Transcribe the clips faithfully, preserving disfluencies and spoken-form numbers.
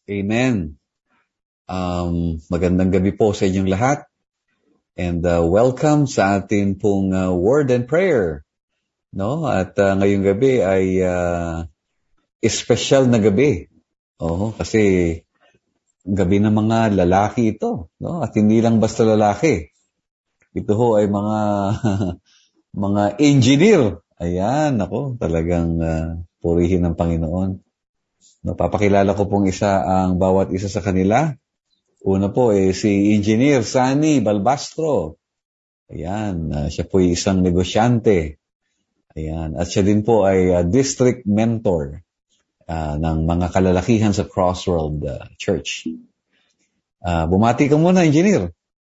Amen. Um, magandang gabi po sa inyong lahat. And uh, welcome sa atin pong uh, word and prayer. No? At uh, ngayong gabi ay uh, special na gabi. Oh, kasi gabi ng mga lalaki ito. No? At hindi lang basta lalaki. Ito ho ay mga mga engineer. Ayan, ako, talagang uh, purihin ng Panginoon. Napapakilala ko pong isa ang bawat isa sa kanila. Una po eh, si Engineer Sunny Balbastro. Ayan, uh, siya po ay isang negosyante. Ayan, at siya din po ay uh, district mentor uh, ng mga kalalakihan sa Crossworld uh, Church. Uh, bumati ka muna, Engineer.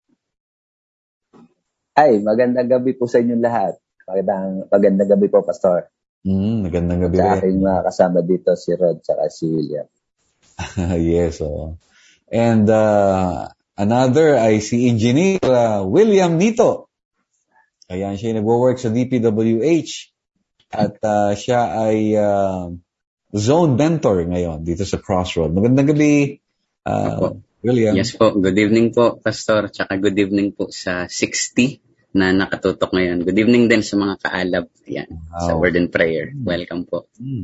Ay, magandang gabi po sa inyong lahat. Magandang, magandang gabi po, Pastor. Mm, magandang gabi. Sa aking mga kasama dito, si Rod at si William. Yes, oh. And uh, another ay si Engineer uh, William Nito. Ayan, siya nagwo-work sa D P W H at uh, siya ay uh, zone mentor ngayon dito sa Crossroad. Magandang gabi, uh, William. Yes po, good evening po, Pastor. Tsaka good evening po sa sixty na nakatutok ngayon. Good evening din sa mga kaalab. Ayan, wow. Sa word and prayer. Welcome po.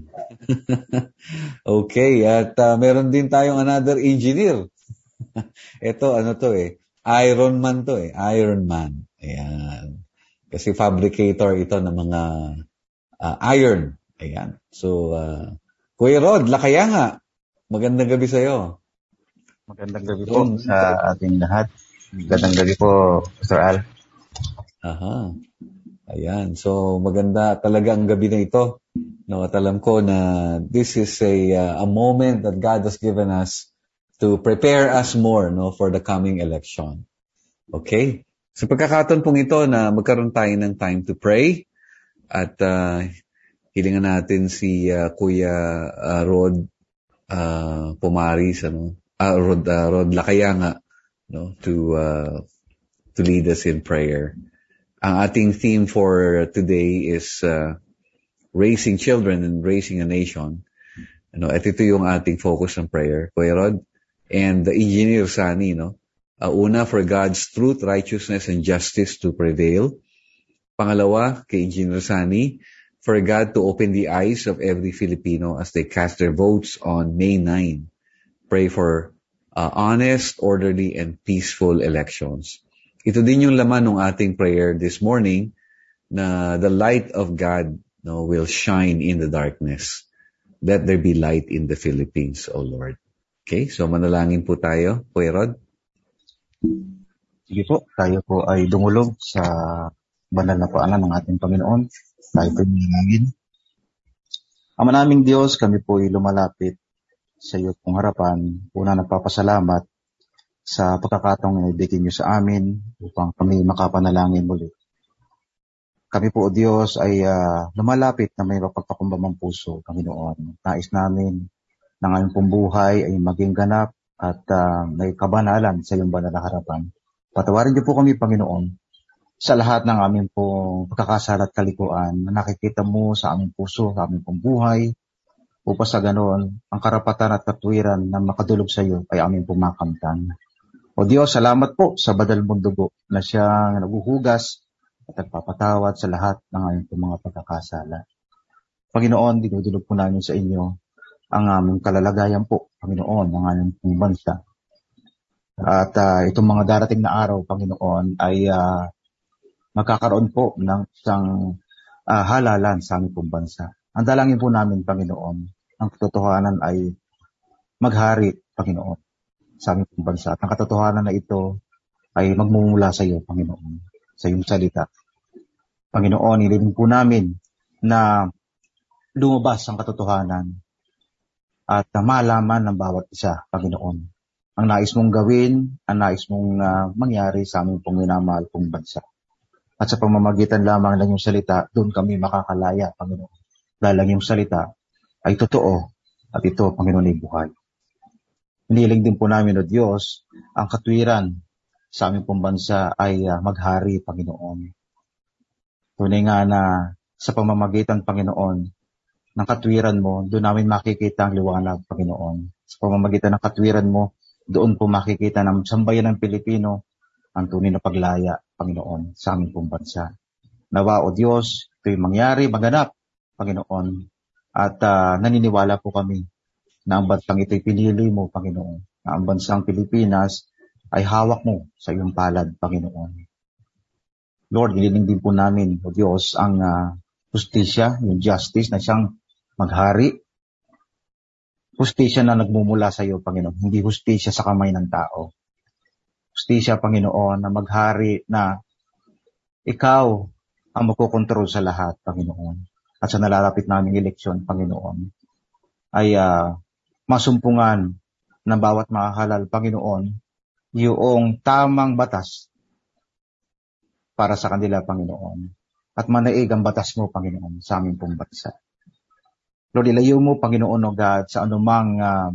Okay, at uh, meron din tayong another engineer. Ito, ano to eh, Iron Man to eh, Iron Man. Ayan. Kasi fabricator ito ng mga uh, iron. Ayan. So, uh, Kuya Rod, lakaya nga. Magandang gabi sa'yo. Magandang gabi po um, sa ating lahat. Magandang gabi po, Pastor Al. Aha. Ayan. So, maganda talaga ang gabi na ito. No, at alam ko na this is a, uh, a moment that God has given us to prepare us more, no, for the coming election. Okay? Sa pagkakataon pong ito na magkaroon tayo ng time to pray at uh, hilingan natin si uh, Kuya uh, Rod uh, Pumaris, ano, uh, Rod, uh, Rod Lakayanga, no, to uh, to lead us in prayer. Ang ating theme for today is uh, raising children and raising a nation. Ano, at ito yung ating focus ng prayer, Kuya Rod. And the Engineer Sunny, no? Uh, una, for God's truth, righteousness, and justice to prevail. Pangalawa, kay Engineer Sunny, for God to open the eyes of every Filipino as they cast their votes on May ninth. Pray for uh, honest, orderly, and peaceful elections. Ito din yung laman ng ating prayer this morning, na the light of God, no, will shine in the darkness. Let there be light in the Philippines, O Lord. Okay, so manalangin po tayo, Kuya Rod. Sige po, tayo po ay dumulog sa banal na paanan ng ating Panginoon. Tayo po manalangin. Ama naming Diyos, kami po ay lumalapit sa iyo pong harapan. Una, nagpapasalamat sa pagkakataong ibigay niyo sa amin upang kami makapanalangin muli. Kami po, O Diyos, ay uh, lumalapit na may mapagpakumbabang puso, Panginoon. Nais namin na ngayon pong buhay ay maging ganap at uh, may kabanalan sa iyong banal na harapan. Patawarin niyo po kami, Panginoon, sa lahat ng aming pong pagkakasala at kalikuan na nakikita mo sa aming puso, sa aming pong buhay, upang sa ganoon, ang karapatan at katwiran na makadulog sa iyo ay aming pumakamtan. O Diyos, salamat po sa badal mong dugo na siyang naguhugas at nagpapatawad sa lahat ng aming pong mga pagkakasala. Panginoon, dinudulog po namin sa inyo ang aming kalalagayan po, Panginoon, ng aming pong bansa. At uh, itong mga darating na araw, Panginoon, ay uh, magkakaroon po ng isang uh, halalan sa aming pong bansa. Ang dalangin po namin, Panginoon, ang katotohanan ay maghari, Panginoon, sa aming pong bansa. At ang katotohanan na ito ay magmumula sa iyo, Panginoon, sa iyong salita. Panginoon, ililin po namin na lumabas ang katotohanan at uh, malaman ng bawat isa, Panginoon. Ang nais mong gawin, ang nais mong uh, mangyari sa aming pong minamahal pong bansa. At sa pamamagitan lamang ng iyong salita, doon kami makakalaya, Panginoon. Dahil ang iyong salita ay totoo at ito, Panginoon, ay buhay. Hiniling din po namin, O Diyos, ang katwiran sa aming pong bansa ay uh, maghari, Panginoon. Tunay nga na sa pamamagitan, Panginoon, ng katwiran mo, doon namin makikita ang liwanag, Panginoon. Sa pamamagitan ng katwiran mo, doon po makikita ng sambayan ng Pilipino ang tunay na paglaya, Panginoon, sa aming pong bansa. Nawa, O Diyos, ito'y mangyari, maganap, Panginoon. At uh, naniniwala po kami na ang bansang ito'y pinili mo, Panginoon. Na ang bansang Pilipinas ay hawak mo sa iyong palad, Panginoon. Lord, hililing din po namin, O Diyos, ang uh, justisya, yung justice na siyang maghari. Justisya na nagmumula sa iyo, Panginoon. Hindi justisya sa kamay ng tao. Justisya, Panginoon, na maghari na ikaw ang magkokontrol sa lahat, Panginoon. At sa nalalapit naming eleksyon, Panginoon, ay uh, masumpungan ng bawat makahalal, Panginoon, yung tamang batas para sa kanila, Panginoon. At manaig ang batas mo, Panginoon, sa aming pong bansa. Lord, ilayo mo, Panginoon o God, sa anumang uh,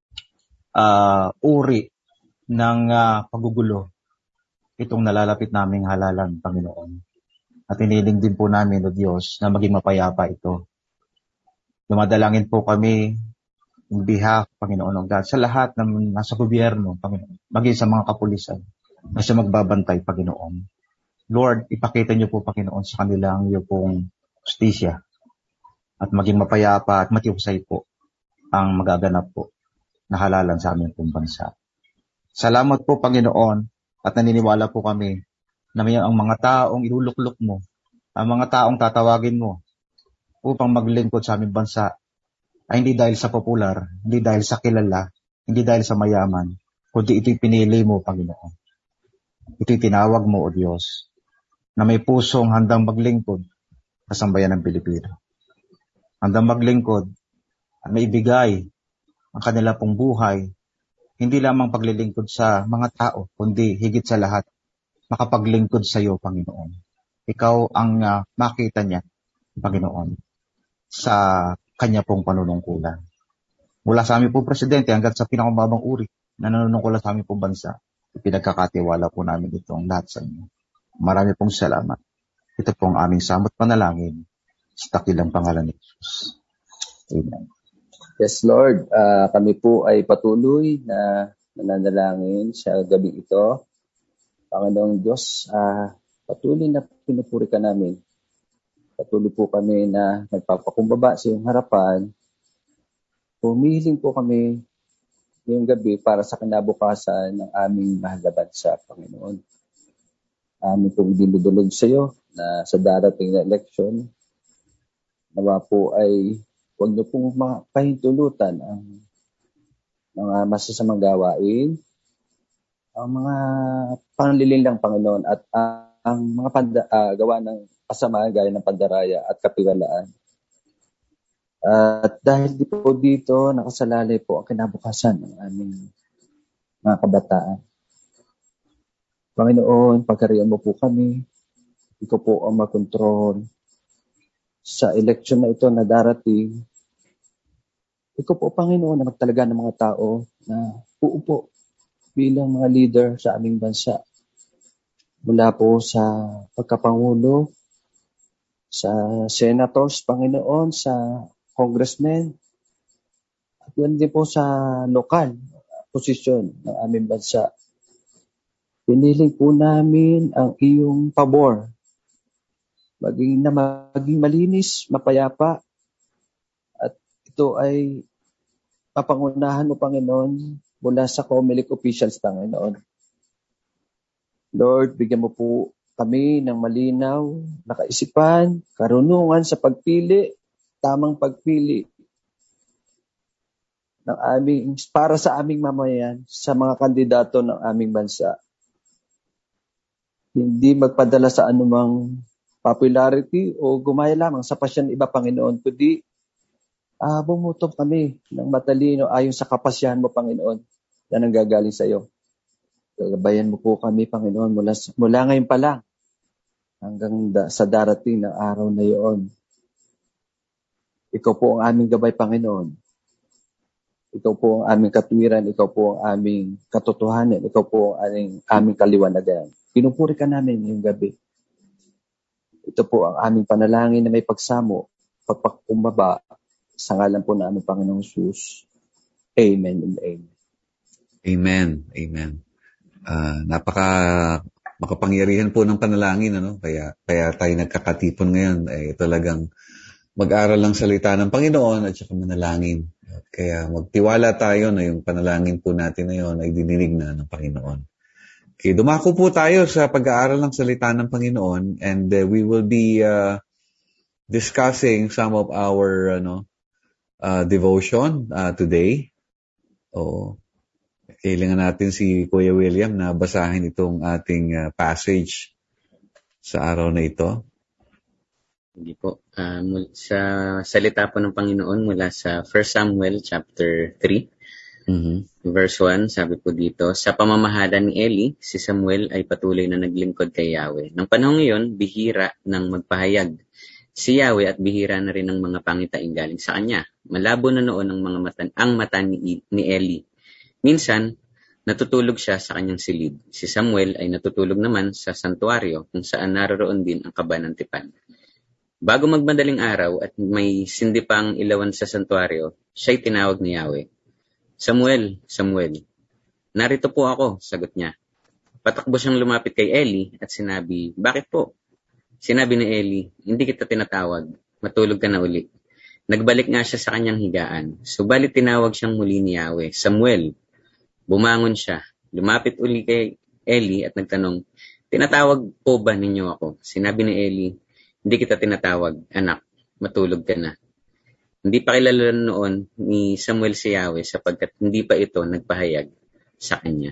uh, uri ng uh, pagugulo itong nalalapit naming halalan, Panginoon. At iniling din po namin, O Diyos, na maging mapayapa ito. Dumadalangin po kami in behalf, Panginoon o God, sa lahat ng nasa gobyerno, Panginoon, maging sa mga kapulisan na siya magbabantay, Panginoon. Lord, ipakita niyo po, Panginoon, sa kanila ang iyo pong justisya at maging mapayapa at matiusay po ang magaganap po na halalan sa aming pong bansa. Salamat po, Panginoon, at naniniwala po kami na may ang mga taong iluluklok mo, ang mga taong tatawagin mo upang maglingkod sa aming bansa ay hindi dahil sa popular, hindi dahil sa kilala, hindi dahil sa mayaman, kundi ito'y pinili mo, Panginoon. Ito'y tinawag mo, O Diyos, na may pusong handang maglingkod sa sambayan ng Pilipino. Handang maglingkod at maibigay ang kanila pong buhay, hindi lamang paglilingkod sa mga tao, kundi higit sa lahat, makapaglingkod sa iyo, Panginoon. Ikaw ang uh, makita niya, Panginoon, sa kanya pong panunungkulan. Mula sa aming pong presidente hanggang sa pinakamababang uri na nanunungkulan sa aming pong bansa, pinagkakatiwala po namin itong lahat sa inyo. Marami pong salamat. Ito pong aming samot panalangin sa dakilang pangalan ni Jesus. Amen. Yes, Lord. Uh, kami po ay patuloy na nananalangin sa gabi ito. Panginoong Diyos, uh, patuloy na pinupuri ka namin. Patuloy po kami na nagpapakumbaba sa iyong harapan. Pumiling po kami ngayong gabi para sa kinabukasan ng aming mahal na bansa, Panginoon. Amin po dinudulog sa iyo na sa darating na eleksyon, nawa po ay huwag niyo pong pahintulutan ang mga masasamang gawain, ang mga panlilin lang, Panginoon, at uh, ang mga panda, uh, gawa ng kasamaan gaya ng pandaraya at kapiwalaan. At uh, dahil di po dito, nakasalalay po ang kinabukasan ng aming mga kabataan. Panginoon, pagkariyan mo po kami, ikaw po ang makontrol sa eleksyon na ito na darating. Ikaw po, Panginoon, na magtalaga ng mga tao na uupo bilang mga leader sa aming bansa. Mula po sa pagkapangulo, sa senators, Panginoon, sa congressmen, at yun din po sa lokal posisyon ng aming bansa. Piniling po namin ang iyong pabor. Maging, na maging malinis, mapayapa, at ito ay papangunahan mo, Panginoon, mula sa COMELEC officials, Panginoon. Lord, bigyan mo po kami ng malinaw na kaisipan, karunungan sa pagpili, tamang pagpili ng aming, para sa aming mamayan, sa mga kandidato ng aming bansa. Hindi magpadala sa anumang popularity o gumaya lamang sa pasyon iba, Panginoon, kundi uh, bumuto kami ng matalino ayon sa kapasyahan mo, Panginoon, na nanggagaling sa iyo. Gabayan mo po kami, Panginoon, mula, mula ngayon pa lang hanggang da, sa darating na araw na iyon. Ikaw po ang aming gabay, Panginoon. Ikaw po ang aming katwiran, ikaw po ang aming katotohanan, ikaw po ang aming, aming kaliwanagan. Pinupuri ka namin ngayong gabi. Ito po ang aming panalangin na may pagsamo, pagpakumbaba sa ngalan po namin, Panginoong Jesus. Amen and amen. Amen. Amen. Uh, napaka makapangyarihan po ng panalangin, ano? Kaya, kaya tayo nagkakatipon ngayon. Eh, talagang mag-aral lang salita ng Panginoon at saka manalangin. Kaya magtiwala tayo na yung panalangin po natin ngayon ay dininig na ng Panginoon. Okay, dumako po tayo sa pag-aaral ng salita ng Panginoon, and uh, we will be uh, discussing some of our ano, uh, devotion uh, today. O, kailangan natin si Kuya William na basahin itong ating uh, passage sa araw na ito. Hindi po. Uh, sa salita po ng Panginoon mula sa First Samuel chapter three, mm-hmm. verse one, sabi po dito, sa pamamahala ni Eli, si Samuel ay patuloy na naglingkod kay Yahweh. Nang panahon ngayon, bihira ng magpahayag si Yahweh at bihira na rin ang mga pangitain galing sa kanya. Malabo na noon ang mga mata, ang mata ni, ni Eli. Minsan, natutulog siya sa kanyang silid. Si Samuel ay natutulog naman sa santuaryo kung saan naroroon din ang kaba ng tipan. Bago magmadaling araw at may sindi pang ilawan sa santuaryo, siya'y tinawag ni Yahweh. Samuel, Samuel. Narito po ako, sagot niya. Patakbo siyang lumapit kay Eli at sinabi, bakit po? Sinabi ni Eli, hindi kita tinatawag, matulog ka na uli. Nagbalik nga siya sa kanyang higaan. Subalit tinawag siyang muli ni Yahweh, Samuel. Bumangon siya, lumapit uli kay Eli at nagtanong, tinatawag po ba ninyo ako? Sinabi ni Eli, hindi kita tinatawag, anak, matulog ka na. Hindi pa kilala noon ni Samuel si Yahweh sapagkat hindi pa ito nagpahayag sa kanya.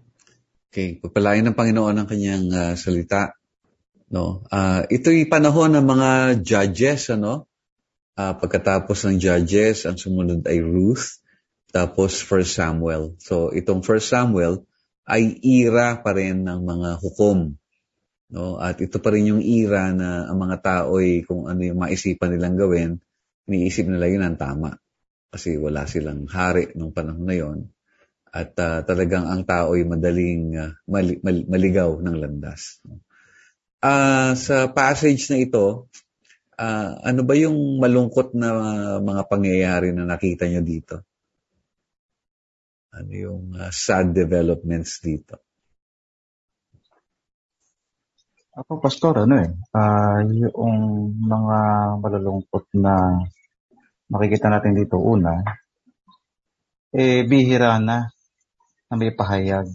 Okay, pagpalain ng Panginoon ang kanyang uh, salita. No, uh, ito'y panahon ng mga judges, ano? Uh, pagkatapos ng judges, ang sumunod ay Ruth, tapos First Samuel. So itong First Samuel ay ira pa rin ng mga hukom. No, at ito pa rin yung ira na ang mga tao ay kung ano yung maisipan nilang gawin, iniisip nila yun ang tama. Kasi wala silang hari nung panahon na yon. At uh, talagang ang tao ay madaling uh, mali, mal, maligaw ng landas. Uh, sa passage na ito, uh, ano ba yung malungkot na uh, mga pangyayari na nakita nyo dito? Ano yung uh, sad developments dito? Ako, Pastor, ano eh, uh, yung mga malulungkot na makikita natin dito, una, eh, bihira na na may pahayag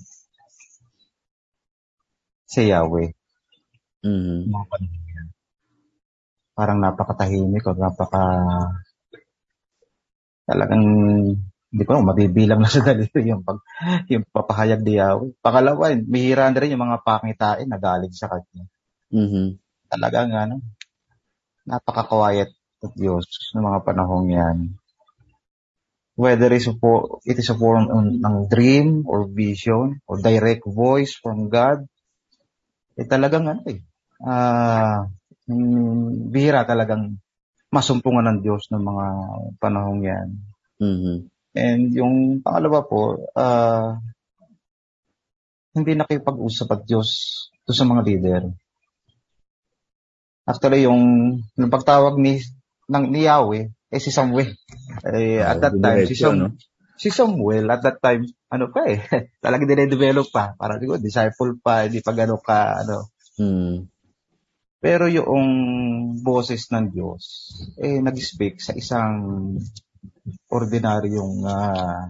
si Yahweh. Mm-hmm. Mga panahon yan. Parang napakatahimik o napaka talagang hindi ko mabibilang na sa dalito yung, pag, yung papahayag ni Yahweh. Pangalawa, bihira na rin yung mga pakitain na galing sa kanya. Mm-hmm. Talagang ano, napaka-quiet at Diyos ng mga panahong yan. Whether it's a for, it is a form ng dream or vision or direct voice from God, eh talagang ano eh, uh, bihira talagang masumpungan ng Diyos ng mga panahong yan. Mm-hmm. And yung pangalawa po, uh, hindi nakipag-usap at Diyos to sa mga leader. Actually, yung, yung pagtawag ni, ng, ni Yahweh, eh si Samuel. Eh, oh, at that time, si, Sam, no? si Samuel, at that time, ano pa eh, talagang dine-develop pa. Parang digo, disciple pa, hindi pa gano'n ka, ano. Hmm. Pero yung boses ng Diyos, eh, nag-speak sa isang ordinaryong uh,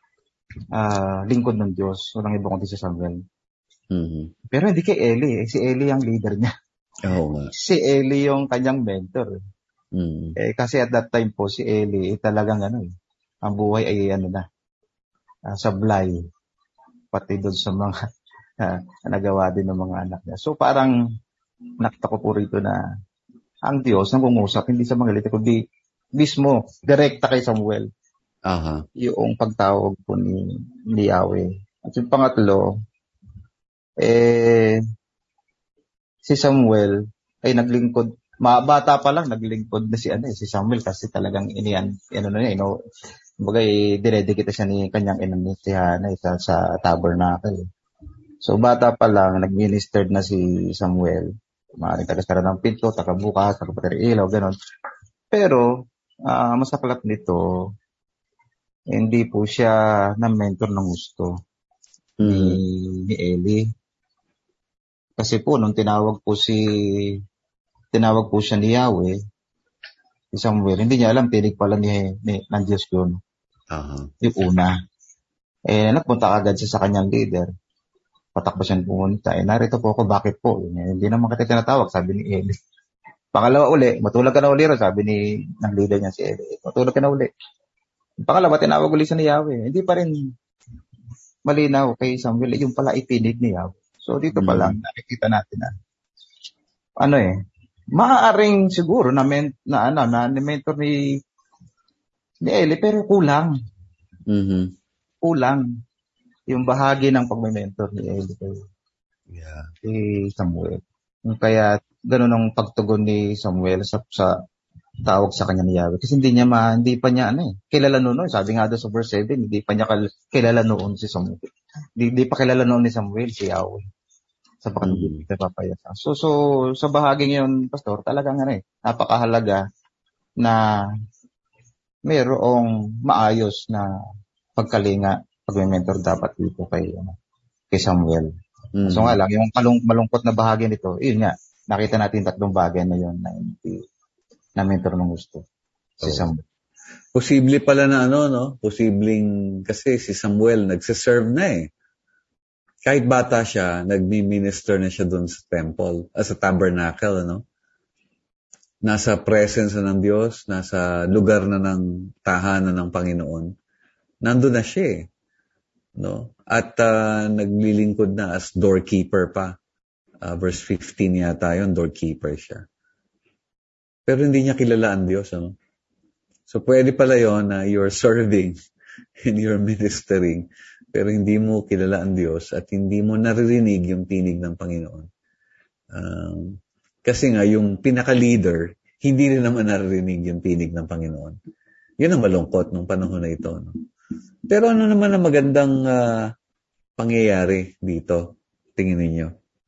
uh, lingkod ng Diyos. Walang iba kundi si Samuel. Mm-hmm. Pero hindi kay Eli. Eh. Si Eli ang leader niya. Oo nga. Si Eli yung kanyang mentor. Mm-hmm. Eh, kasi at that time po, si Eli, eh, talagang ano eh, ang buhay ay ano na, uh, sablay. Pati doon sa mga uh, nagawa din ng mga anak niya. So parang nakita ko po rito na ang Diyos nangungusap, hindi sa mga lito, kundi mismo, direkta kay Samuel. Aha. Yung pagtawag po ni, ni Yahweh. At yung pangatlo, eh, si Samuel ay naglingkod, mabata pa lang, naglingkod na si, ano, eh, si Samuel kasi talagang iniyan, ano na niya, you know, bagay, dinedikita siya ni kanyang inang si Hannah sa, sa tabernacle. So, bata pa lang, nag-ministered na si Samuel. Maaaring tagasara ng pinto, takabukas, takapatid ilaw, gano'n. Pero, uh, masaklap nito, hindi po siya na-mentor ng gusto mm. ni, ni Eli. Kasi po, nung tinawag po si, tinawag po siya ni Yahweh, si Samuel, hindi niya alam, tinig pala ni, ni, ng Diyos yun. Uh-huh. Yung una. Eh, nagpunta agad siya sa kanyang leader. Patakbo siya pumunta. Eh, narito po ako, bakit po? Eh, hindi naman kita tinatawag, sabi ni Eli. Pangalawa uli, matulog ka na uli rin, sabi ni, ng leader niya si Eli. Matulog ka na uli. Pangalawa, tinawag uli siya ni Yahweh. Hindi pa rin malinaw kay Samuel, yung pala itinig ni Yahweh. So, dito pa lang, nakikita natin na, ano eh, maaaring siguro na, men, na, ano, na, na mentor ni, ni Eli, pero kulang. Mm-hmm. Kulang yung bahagi ng pag-mentor ni Eli kay yeah. si Samuel. Kaya, ganun ang pagtugon ni Samuel sa, sa tawag sa kanya ni Yahweh. Kasi hindi niya ma, hindi pa niya, ano eh, kilala noon. Sabi nga doon sa verse seven, hindi pa niya kilala noon si Samuel. Hindi, hindi pa kilala noon ni Samuel si Yahweh. Sa pagkakabit na papayasa. So, so, sa bahaging yun, Pastor, talagang ano eh, napakahalaga na mayroong maayos na pagkalinga, pag-mentor dapat dito kay, ano, kay Samuel. Mm-hmm. So nga lang, yung malung, malungkot na bahagi nito, yun nga, nakita natin tatlong bagay na yun na hindi na mentor ng gusto. Si Samuel. Posible pala na ano, no? Posibleng, kasi si Samuel nagsiserve na eh. Kahit bata siya, nagmi-minister na siya doon sa temple, uh, sa tabernacle, ano? Nasa presence na ng Diyos, nasa lugar na ng tahanan ng Panginoon. Nandun na siya eh. No? At uh, naglilingkod na as doorkeeper pa. Uh, verse fifteen yata yun, doorkeeper siya. Pero hindi niya kilala ang Diyos. Ano? So pwede pala yun na you're serving and you're ministering, pero hindi mo kilala ang Diyos at hindi mo naririnig yung tinig ng Panginoon. Um, kasi nga, yung pinaka-leader, hindi rin naman naririnig yung tinig ng Panginoon. Yun ang malungkot nung panahon na ito. No? Pero ano naman ang magandang uh, pangyayari dito? Tingin ninyo.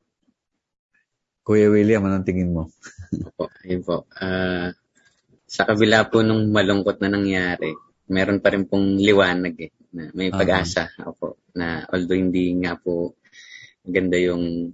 Kuya William, anong tingin mo? Opo, ayun po. Uh, sa kabila po nung malungkot na nangyari, meron pa rin pong liwanag eh. Na may pag-asa. Uh-huh. Opo, na although hindi nga po maganda yung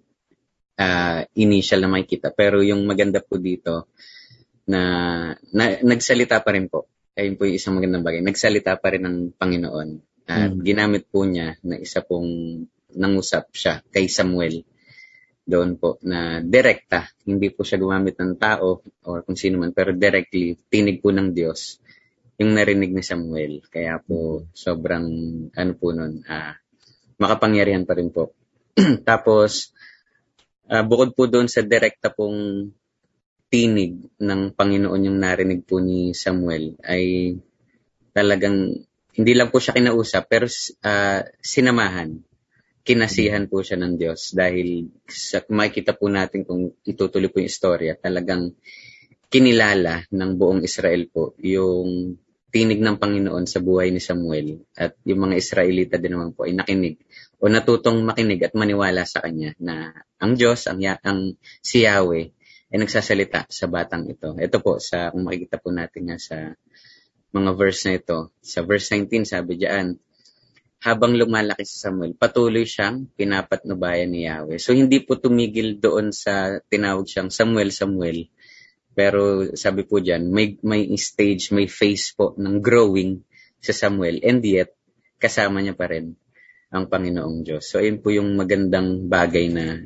uh, initial na makikita, pero yung maganda po dito na, na nagsalita pa rin po. Ayun po yung isang magandang bagay. Nagsalita pa rin ng Panginoon. At uh-huh. ginamit po niya na isa pong nangusap siya kay Samuel. Doon po na direkta, hindi po siya gumamit ng tao or kung sino man, pero directly, tinig po ng Diyos yung narinig ni Samuel. Kaya po, sobrang, ano po nun, uh, makapangyarihan pa rin po. Tapos, uh, bukod po doon sa direkta pong tinig ng Panginoon yung narinig po ni Samuel, ay talagang, hindi lang po siya kinausap, pero uh, sinamahan. Kinasihan po siya ng Diyos dahil sa, makikita po natin kung itutuloy po yung istorya, talagang kinilala ng buong Israel po yung tinig ng Panginoon sa buhay ni Samuel at yung mga Israelita din naman po ay nakinig o natutong makinig at maniwala sa kanya na ang Diyos, ang, ang si Yahweh ay nagsasalita sa batang ito. Ito po, sa, kung makikita po natin nga sa mga verse na ito, sa verse nineteen sabi diyan, habang lumalaki si Samuel, patuloy siyang pinapatnubayan ni Yahweh. So, hindi po tumigil doon sa tinawag siyang Samuel, Samuel. Pero sabi po dyan, may, may stage, may phase po ng growing sa Samuel. And yet, kasama niya pa rin ang Panginoong Diyos. So, ayun po yung magandang bagay na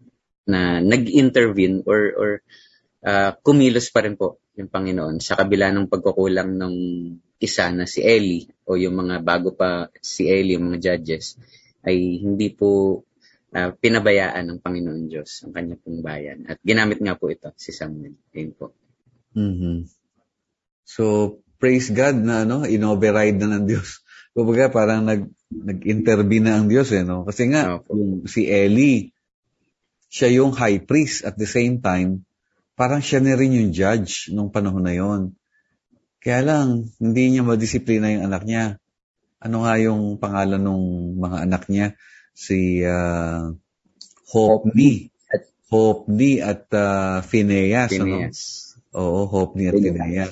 na nag-intervene or, or uh, kumilos pa rin po yung Panginoon sa kabila ng pagkukulang ng isa na si Eli o yung mga bago pa si Eli, yung mga judges, ay hindi po uh, pinabayaan ng Panginoon Diyos ang kanya pong bayan. At ginamit nga po ito si Samuel. Ayun po. Mm-hmm. So, praise God na ano, in-override na ng Diyos. Kumbaga parang nag, nag-intervene na ang Diyos eh, no? Kasi nga, oh, yung, si Eli, siya yung high priest at the same time, parang siya na rin yung judge nung panahon na yon. Kaya lang, hindi niya madisiplina yung anak niya. Ano nga yung pangalan ng mga anak niya? Si uh, Hophni. Hophni at uh, Phinehas. Phinehas. Ano? Oo, Hophni at Phinehas.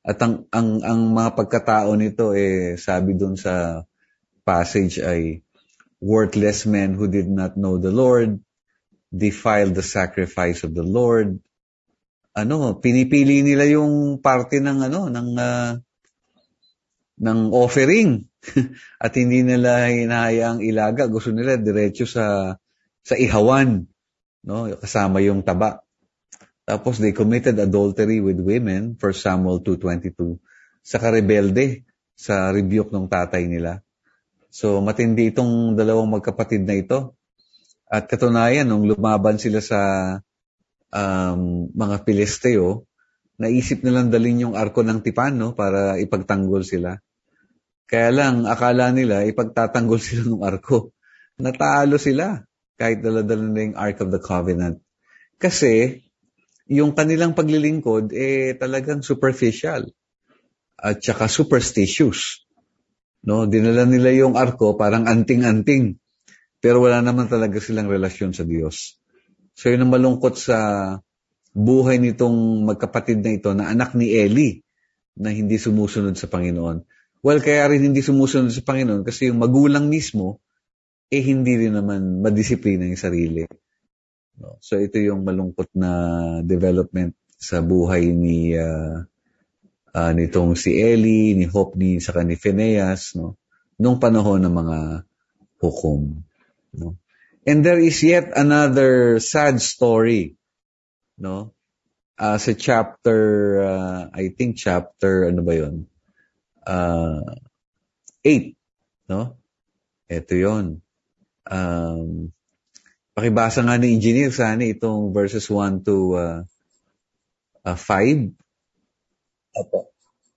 At ang, ang, ang mga pagkatao nito, eh, sabi dun sa passage ay, worthless men who did not know the Lord, defiled the sacrifice of the Lord. Ano, pinipili nila yung parte ng ano, ng uh, ng offering. At hindi nila hinahayaang ilaga, gusto nila diretso sa sa ihawan, no, kasama yung taba. Tapos they committed adultery with women, First Samuel two twenty-two. Saka rebelde sa rebuke ng tatay nila. So matindi itong dalawang magkapatid na ito. At katunayan, nung lumaban sila sa um, mga Pilisteo, naisip nilang dalhin yung arko ng tipan, no, para ipagtanggol sila. Kaya lang, akala nila, ipagtatanggol sila ng arko. Natalo sila, kahit dala-dala na yung Ark of the Covenant. Kasi, yung kanilang paglilingkod, eh, talagang superficial. At saka superstitious. No? Dinala nila yung arko, parang anting-anting. Pero wala naman talaga silang relasyon sa Diyos. So, yun ang malungkot sa buhay nitong magkapatid na ito, na anak ni Eli, na hindi sumusunod sa Panginoon. Well, kaya rin hindi sumusunod sa Panginoon kasi yung magulang mismo, eh hindi rin naman madisiplina yung sarili. No? So ito yung malungkot na development sa buhay ni uh, uh, nitong si Eli, ni Hophni, saka ni Phinehas, no? Nung panahon ng mga hukom. No? And there is yet another sad story, no? Uh, sa chapter, uh, I think chapter, ano ba yun? Uh, eight, no? Ito yun. Um, pakibasa nga ni engineer sana itong verses one to uh, uh, five. Opo.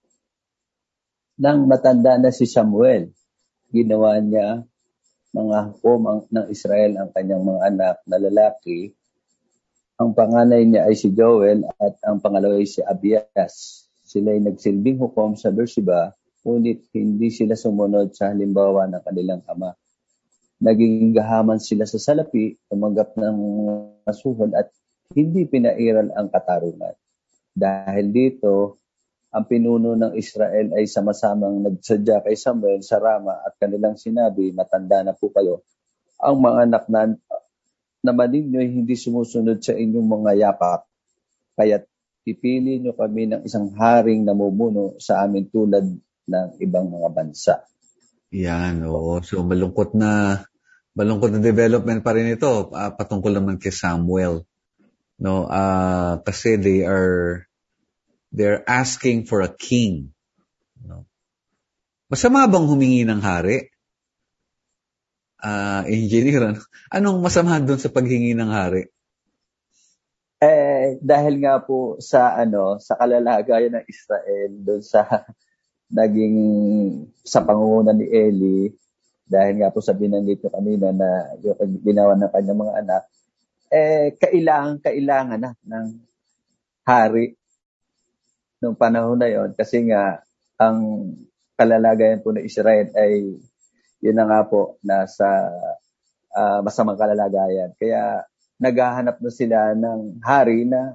Nang matanda na si Samuel, ginawa niya mga hukom ng Israel ang kanyang mga anak na lalaki. Ang panganay niya ay si Joel at ang pangalawa ay si Abias. Sila ay nagsilbing hukom sa Beersheba, ngunit hindi sila sumunod sa halimbawa ng kanilang ama. Naging gahaman sila sa salapi, tumanggap ng masuhol at hindi pinairal ang katarungan. Dahil dito, ang pinuno ng Israel ay sama-samang nagsadya kay Samuel sa Rama at kanilang sinabi, matanda na po kayo. Ang mga anak na, naman ninyo ay hindi sumusunod sa inyong mga yapak, kaya't pipili nyo kami ng isang haring namumuno sa amin tulad ng ibang mga bansa. Yan, oo. So malungkot na malungkot na development pa rin ito, uh, patungkol naman kay Samuel. No, uh, kasi they are they're asking for a king. No. Masama bang humingi ng hari? Uh, engineer, anong masama doon sa paghingi ng hari? Eh, dahil nga po sa ano, sa kalalagayan ng Israel, doon sa naging sa pangunguna ni Eli, dahil nga po sa binanggit ko kanina na yung ginawa ng kanyang mga anak, eh, kailangan, kailangan na ng hari nung panahon na yon. Kasi nga, ang kalalagayan po ng Israel ay, yun na nga po, nasa uh, masamang kalalagayan. Kaya, naghahanap na sila ng hari na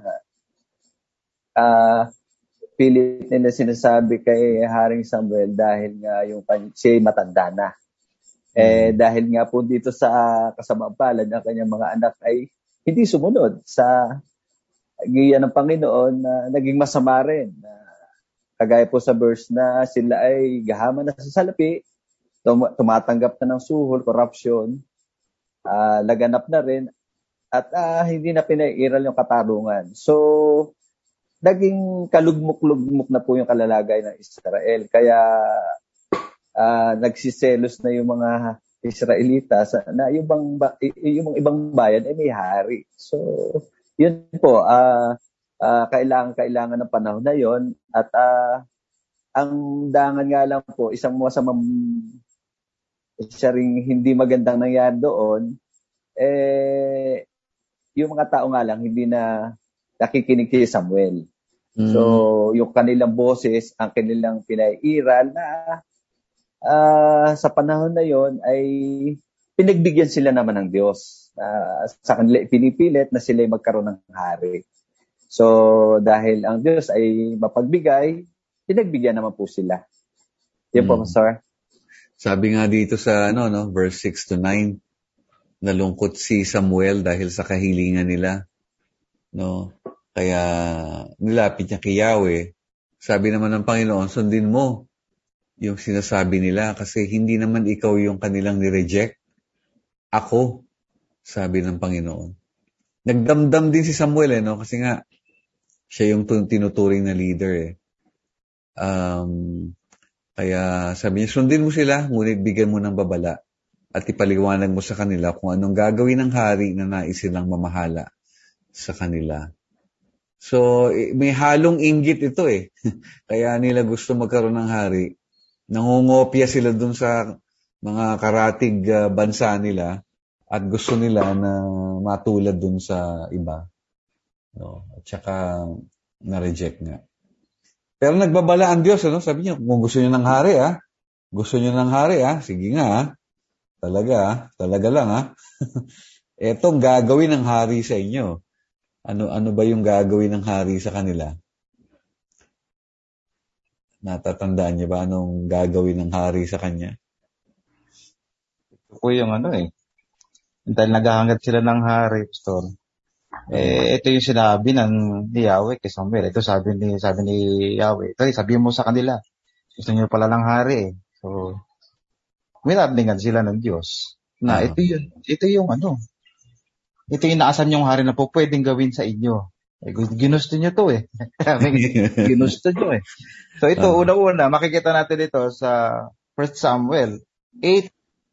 uh, pilit nila sinasabi kay Haring Samuel dahil nga yung siya matanda na. Mm. Eh, dahil nga po dito sa kasamang palad ng kanyang mga anak ay hindi sumunod sa giya ng Panginoon na naging masama rin. Uh, kagaya po sa verse na sila ay gahaman na sa salapi, tum- tumatanggap na ng suhol, corruption, uh, laganap na rin, at uh, hindi na pinairal yung katarungan. So, naging kalugmok-lugmok na po yung kalalagay ng Israel. Kaya, uh, nagsiselos na yung mga Israelita sa, na yung, bang, yung ibang bayan ay may hari. So, yun po, uh, uh, kailangan-kailangan ng panahon na yun. At uh, ang dangan nga lang po, isang masamang, isa ring hindi magandang nangyari doon, eh, yung mga tao nga lang, hindi na nakikinig kay Samuel. Mm. So, yung kanilang boses, ang kanilang pinairal na uh, sa panahon na yon ay pinagbigyan sila naman ng Diyos. Uh, sa kanila pinipilit na sila magkaroon ng hari. So, dahil ang Diyos ay mapagbigay, pinagbigyan naman po sila. Yan po, Hmm. Pastor. Sabi nga dito sa ano no, verse six to nine, nalungkot si Samuel dahil sa kahilingan nila. No? Kaya nilapit niya kay Yahweh. Sabi naman ng Panginoon, sundin mo yung sinasabi nila kasi hindi naman ikaw yung kanilang ni-reject. Ako, sabi ng Panginoon. Nagdamdam din si Samuel, eh, no? Kasi nga, siya yung tinuturing na leader, eh. Um, kaya sabi niya, sundin mo sila, ngunit bigyan mo ng babala at ipaliwanag mo sa kanila kung anong gagawin ng hari na nais silang mamahala sa kanila. So, may halong inggit ito, eh. Kaya nila gusto magkaroon ng hari. Nangungopya sila dun sa mga karatig uh, bansa nila at gusto nila na matulad dun sa iba. No? At saka na-reject nga. Pero nagbabala ang Diyos, ano? Sabi niya, kung gusto niyo ng hari, ah. Gusto niyo ng hari, ah. Sige nga, ah. Talaga, ah. Talaga lang, ah. Etong gagawin ng hari sa inyo. Ano ano ba yung gagawin ng hari sa kanila? Natatandaan niyo ba anong gagawin ng hari sa kanya? Ito po yung ano eh. Dahil naghahangad sila ng hari, Pastor. Eh, ito yung sinabi ng ni Yahweh kay Samuel. Ito sabi ni, sabi ni Yahweh. Ito, sabi mo sa kanila. Gusto niyo pala ng hari eh. So, minarningan sila ng Diyos. Na Uh-huh. ito yun, ito yung ano. Ito yung inaasam yung hari na po pwedeng gawin sa inyo. Eh, ginusto nyo to eh. Ginusto nyo eh. So ito, Uh-huh. una-una, makikita natin ito sa First Samuel eight,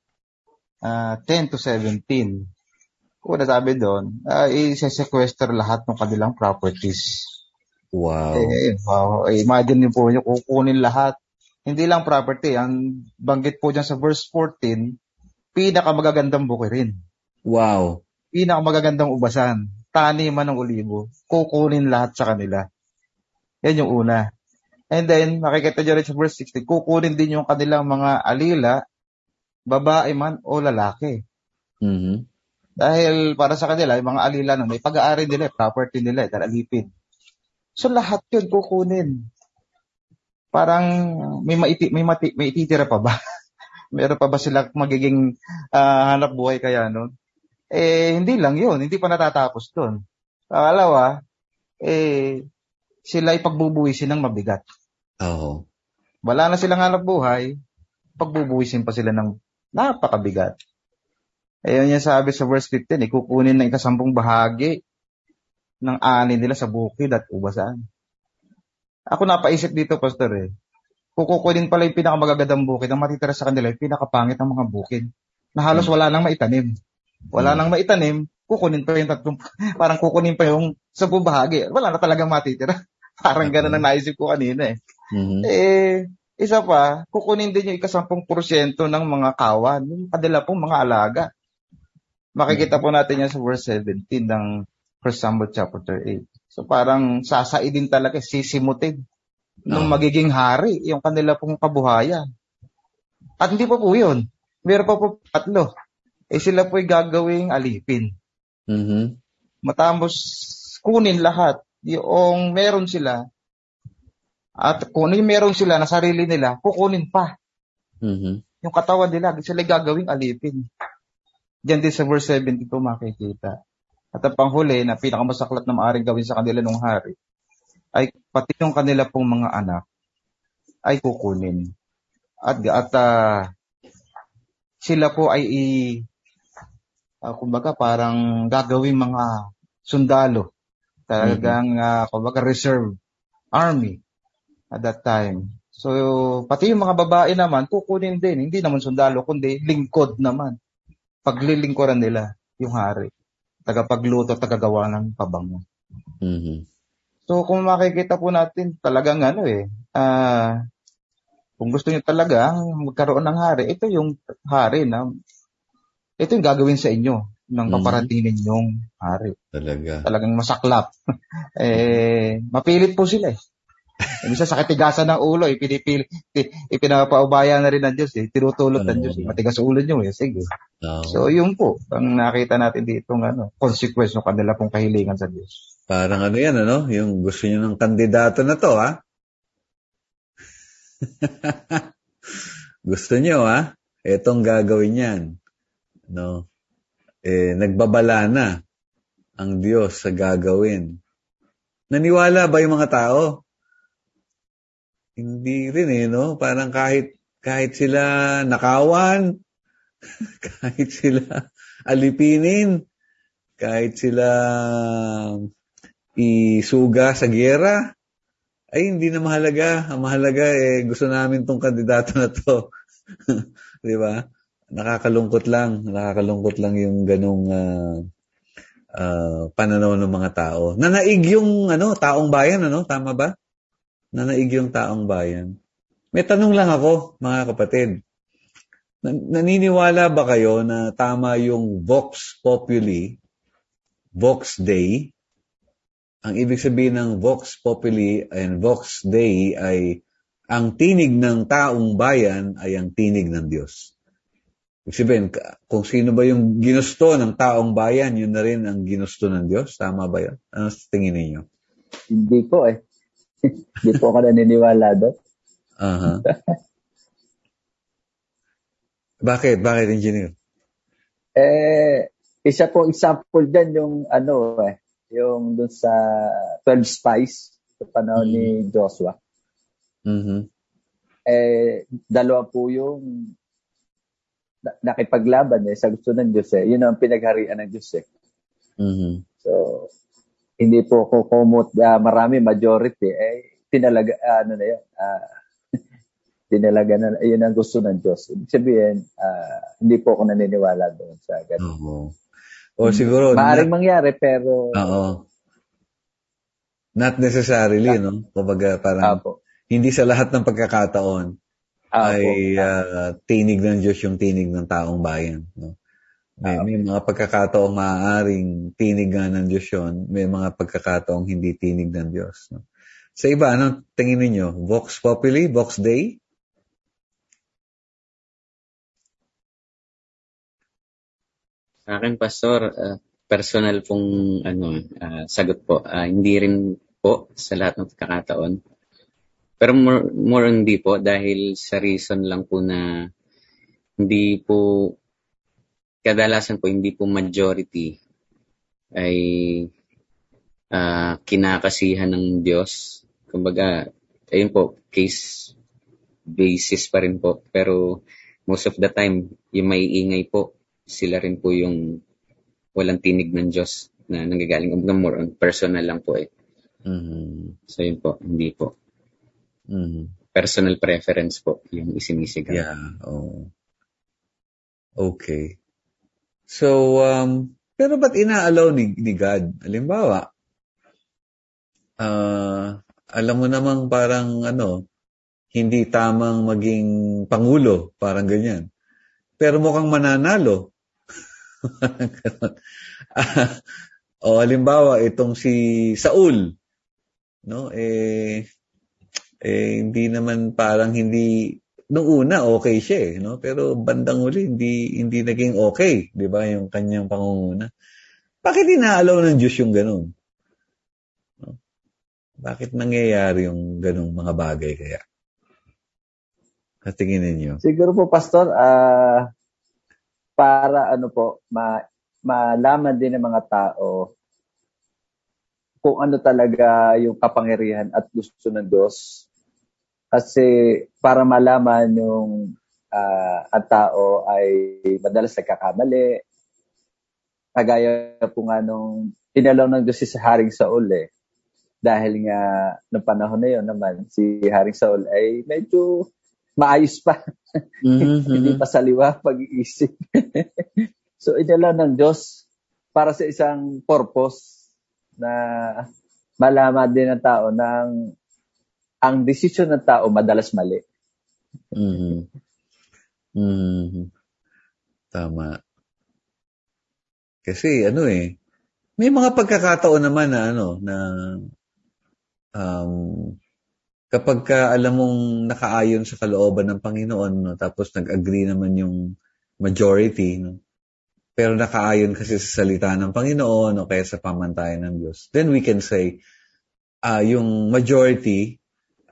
uh, ten to seventeen. Una sabi doon, uh, i-sequester lahat ng kanilang properties. Wow. Eh, wow. Eh, imagine niyo po nyo, kukunin lahat. Hindi lang property. Ang banggit po dyan sa verse fourteen, pinakamagagandang bukirin. Wow. Pinakamagagandang ubasan. Taniman ng olibo. Kukunin lahat sa kanila. Yan yung una. And then, makikita nyo rin sa verse sixteen, kukunin din yung kanilang mga alila, babae man o lalaki. Mm-hmm. Dahil para sa kanila, yung mga alila nun, may pag-aari nila, property nila, dahil alipin. So lahat yun kukunin. Parang may maiti, may mati, may ititira pa ba? Meron pa ba sila magiging uh, hanap buhay kaya nun? Eh, hindi lang yun. Hindi pa natatapos doon. Pangalawa, eh, sila ipagbubuwisin ng mabigat. Oo. Wala na silang hanap buhay, pagbubuwisin pa sila ng napakabigat. Ayun yung sabi sa verse fifteen, eh, kukunin ng ikasampung bahagi ng ani nila sa bukid at ubasan. Ako napaisip dito, Pastor, eh. Kukunin pala yung pinakamagagandang bukid, ang matitira sa kanila yung pinakapangit ng mga bukid, na halos wala nang maitanim. Wala nang maitanim, kukunin pa yung tatlong, parang kukunin pa yung sampung bahagi. Wala na talagang matitira. Parang gano'n ang naisip ko kanina eh. Mm-hmm. Eh, isa pa, kukunin din yung ikasampung porsyento ng mga kawan, yung kadala pong mga alaga. Makikita po natin yan sa verse seventeen ng First Samuel chapter eight. So parang sasaidin talaga, sisimutin ng magiging hari, yung kanila pong kabuhayan. At hindi pa po yun. Meron pa po tatlo. Eh sila po'y gagawing alipin. Mm-hmm. Matapos kunin lahat yung meron sila at kung yung meron sila na sarili nila, kukunin pa. Mm-hmm. Yung katawan nila, sila gagawing alipin. Diyan din sa verse seventy-two makikita. At ang panghuli na pinakamasaklat na maaaring gawin sa kanila ng hari ay pati yung kanila pong mga anak ay kukunin. At, at uh, sila po ay i Uh, kumbaga parang gagawing mga sundalo. Talagang uh, kumbaga reserve army at that time. So pati yung mga babae naman kukunin din, hindi naman sundalo kundi lingkod naman. Paglilingkuran nila yung hari. Tagapagluto, tagagawa ng pabango. Mm-hmm. So kung makikita po natin talagang ano eh uh, kung gusto niyo talaga magkaroon ng hari, ito yung hari na ito yung gagawin sa inyo ng paparatingin ninyong hari. Talaga. Talagang masaklap. eh, mapilit po sila eh. Minsan sa katigasan ng ulo, ipinipili, ipinapaubaya na rin ng Diyos eh. Tinutulot ng Diyos eh. Matigas ulo nyo eh. Sige. Oh. So yun po, ang nakita natin dito ng ano, consequence ng kanila pong kahilingan sa Diyos. Parang ano yan, ano? Yung gusto nyo ng kandidato na to, ha? Gusto nyo, ha? Etong gagawin yan. No? Eh, nagbabala na ang Diyos sa gagawin. Naniwala ba yung mga tao? Hindi rin eh, no? Parang kahit, kahit sila nakawan, kahit sila alipinin, kahit sila isuga sa giyera, ay hindi na mahalaga. Ang mahalaga eh, gusto namin tong kandidato na to. Di ba? Nakakalungkot lang. Nakakalungkot lang yung ganong uh, uh, pananaw ng mga tao. Nanaig yung ano, taong bayan, ano? Tama ba? Nanaig yung taong bayan. May tanong lang ako, mga kapatid. Naniniwala ba kayo na tama yung Vox Populi, Vox Dei? Ang ibig sabihin ng Vox Populi and Vox Dei ay ang tinig ng taong bayan ay ang tinig ng Diyos. Ibig sabihin, kung sino ba yung ginusto ng taong bayan, yun na rin ang ginusto ng Diyos. Tama ba yun? Ano sa tingin ninyo? Hindi po eh. Hindi po ako naniniwala doon. Uh-huh. Bakit? Bakit, engineer? Eh, isa pong example dyan yung ano eh, yung doon sa twelve spies sa panahon mm-hmm. ni Joshua. Mm-hmm. Eh, dalawa po yung nakipaglaban eh, sa gusto ng Diyos eh. Yun ang pinagharian ng Diyos eh. Mm-hmm. So, hindi po kukumot uh, marami, majority eh, tinalaga, uh, ano na yun, uh, tinalaga na, yun ang gusto ng Diyos. Ibig sabihin, uh, hindi po ako naniniwala doon sa ganun. Oo. O siguro, maaaring mangyari, pero... Oo. Not necessarily, no? Kumbaga, parang, Apo. Hindi sa lahat ng pagkakataon Apo. ay uh, tinig ng Diyos yung tinig ng taong bayan. No? May, may mga pagkakataong maaaring tinig nga ng Diyos yun. May mga pagkakataong hindi tinig ng Diyos. No? Sa iba, ano tingin ninyo? Vox Populi? Vox Dei? Sa akin, Pastor, uh, personal pong ano, uh, sagot po. Uh, hindi rin po sa lahat ng pagkakataon. Pero more, more hindi po dahil sa reason lang po na hindi po, kadalasan po hindi po majority ay uh, kinakasihan ng Diyos. Kumbaga, ayun po, case basis pa rin po. Pero most of the time, yung maiingay po, sila rin po yung walang tinig ng Diyos na nanggagaling. More on personal lang po eh. Mm-hmm. So yun po, hindi po. Mm-hmm. Personal preference po yung isinisigaw. Yeah, oh. Okay. So, um, pero ba't inaalaw ni, ni God? Halimbawa, uh, alam mo namang parang ano, hindi tamang maging pangulo, parang ganyan. Pero mukhang mananalo. O halimbawa, itong si Saul, no? Eh, eh hindi naman parang hindi nung una okay siya eh, no? Pero bandang uli hindi hindi naging okay, 'di ba, yung kanyang pangunguna. Bakit inaalaw ng Diyos yung ganun? No? Bakit nangyayari yung ganung mga bagay kaya? Katingin ninyo. Siguro po, Pastor, ah uh, para ano po, ma malaman din ng mga tao kung ano talaga yung kapangyarihan at gusto ng Diyos. Kasi para malaman yung uh, ang tao ay madalas nagkakamali. Kagaya po nga nung tinalaw ng Diyos si Haring Saul eh. Dahil nga noong panahon na yun naman, si Haring Saul ay medyo maayos pa. Mm-hmm. Hindi pa saliwa pag-iisip. So, inalaw ng Diyos para sa isang purpose na malaman din ng tao ng ang desisyon ng tao madalas mali. Mm-hmm. Mm-hmm. Tama. Kasi ano eh, may mga pagkakataon naman na ano, na um, kapag ka alam mong nakaayon sa kalooban ng Panginoon, no, tapos nag-agree naman yung majority, no, pero nakaayon kasi sa salita ng Panginoon o kaya sa pamantayan ng Diyos, then we can say, uh, yung majority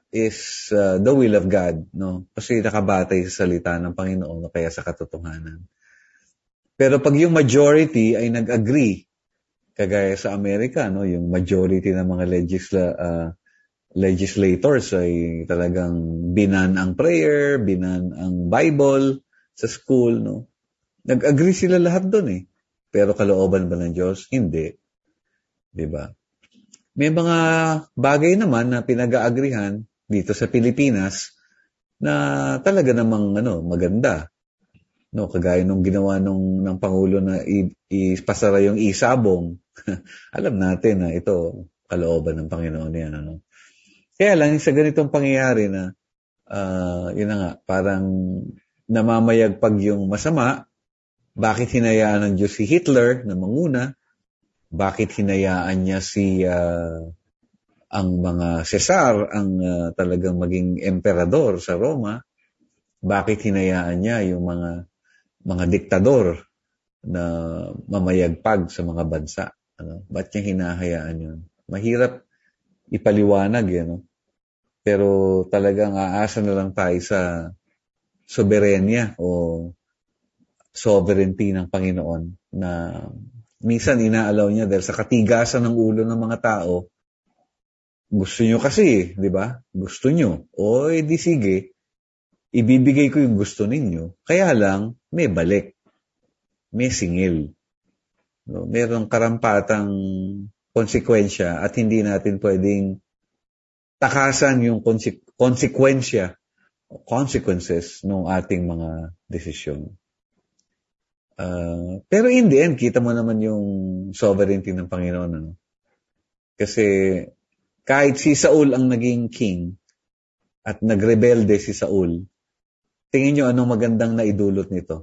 is uh, the will of God, no? Kasi nakabatay sa salita ng Panginoon o kaya sa katotohanan. Pero pag yung majority ay nag-agree, kagaya sa Amerika, no, yung majority ng mga legisla, uh, legislators ay talagang binan ang prayer, binan ang Bible sa school, no? Nag-agree sila lahat doon eh. Pero kalooban ba ng Diyos? Hindi. 'Di ba? May mga bagay naman na pinag-aagrihan dito sa Pilipinas na talaga namang ano, maganda. No, kagaya nung ginawa nung ng pangulo na ipasara yung isabong. Alam natin na ito kalooban ng Panginoon 'yan, ano. Kaya lang sa ganitong pangyayari na uh, yun na nga, parang namamayagpag yung masama. Bakit hinayaan ng Diyos si Hitler na manguna? Bakit hinayaan niya si uh, ang mga Cesar ang uh, talagang maging emperador sa Roma? Bakit hinayaan niya yung mga mga diktador na mamayagpag sa mga bansa? Ano? Ba't niya hinahayaan yun? Mahirap ipaliwanag yan, no? Pero talagang aasa na lang tayo sa soberenya o sovereignty ng Panginoon na minsan inaalaw niya dahil sa katigasan ng ulo ng mga tao. Gusto nyo kasi, di ba? Gusto nyo. O edi sige, ibibigay ko yung gusto ninyo. Kaya lang, may balik. May singil. No? Merong karampatang konsekwensya at hindi natin pwedeng takasan yung konse- konsekwensya o consequences ng ating mga desisyon. Uh, pero in the end, kita mo naman yung sovereignty ng Panginoon. Ano? Kasi kahit si Saul ang naging king at nagrebelde si Saul, tingin nyo anong magandang naidulot nito?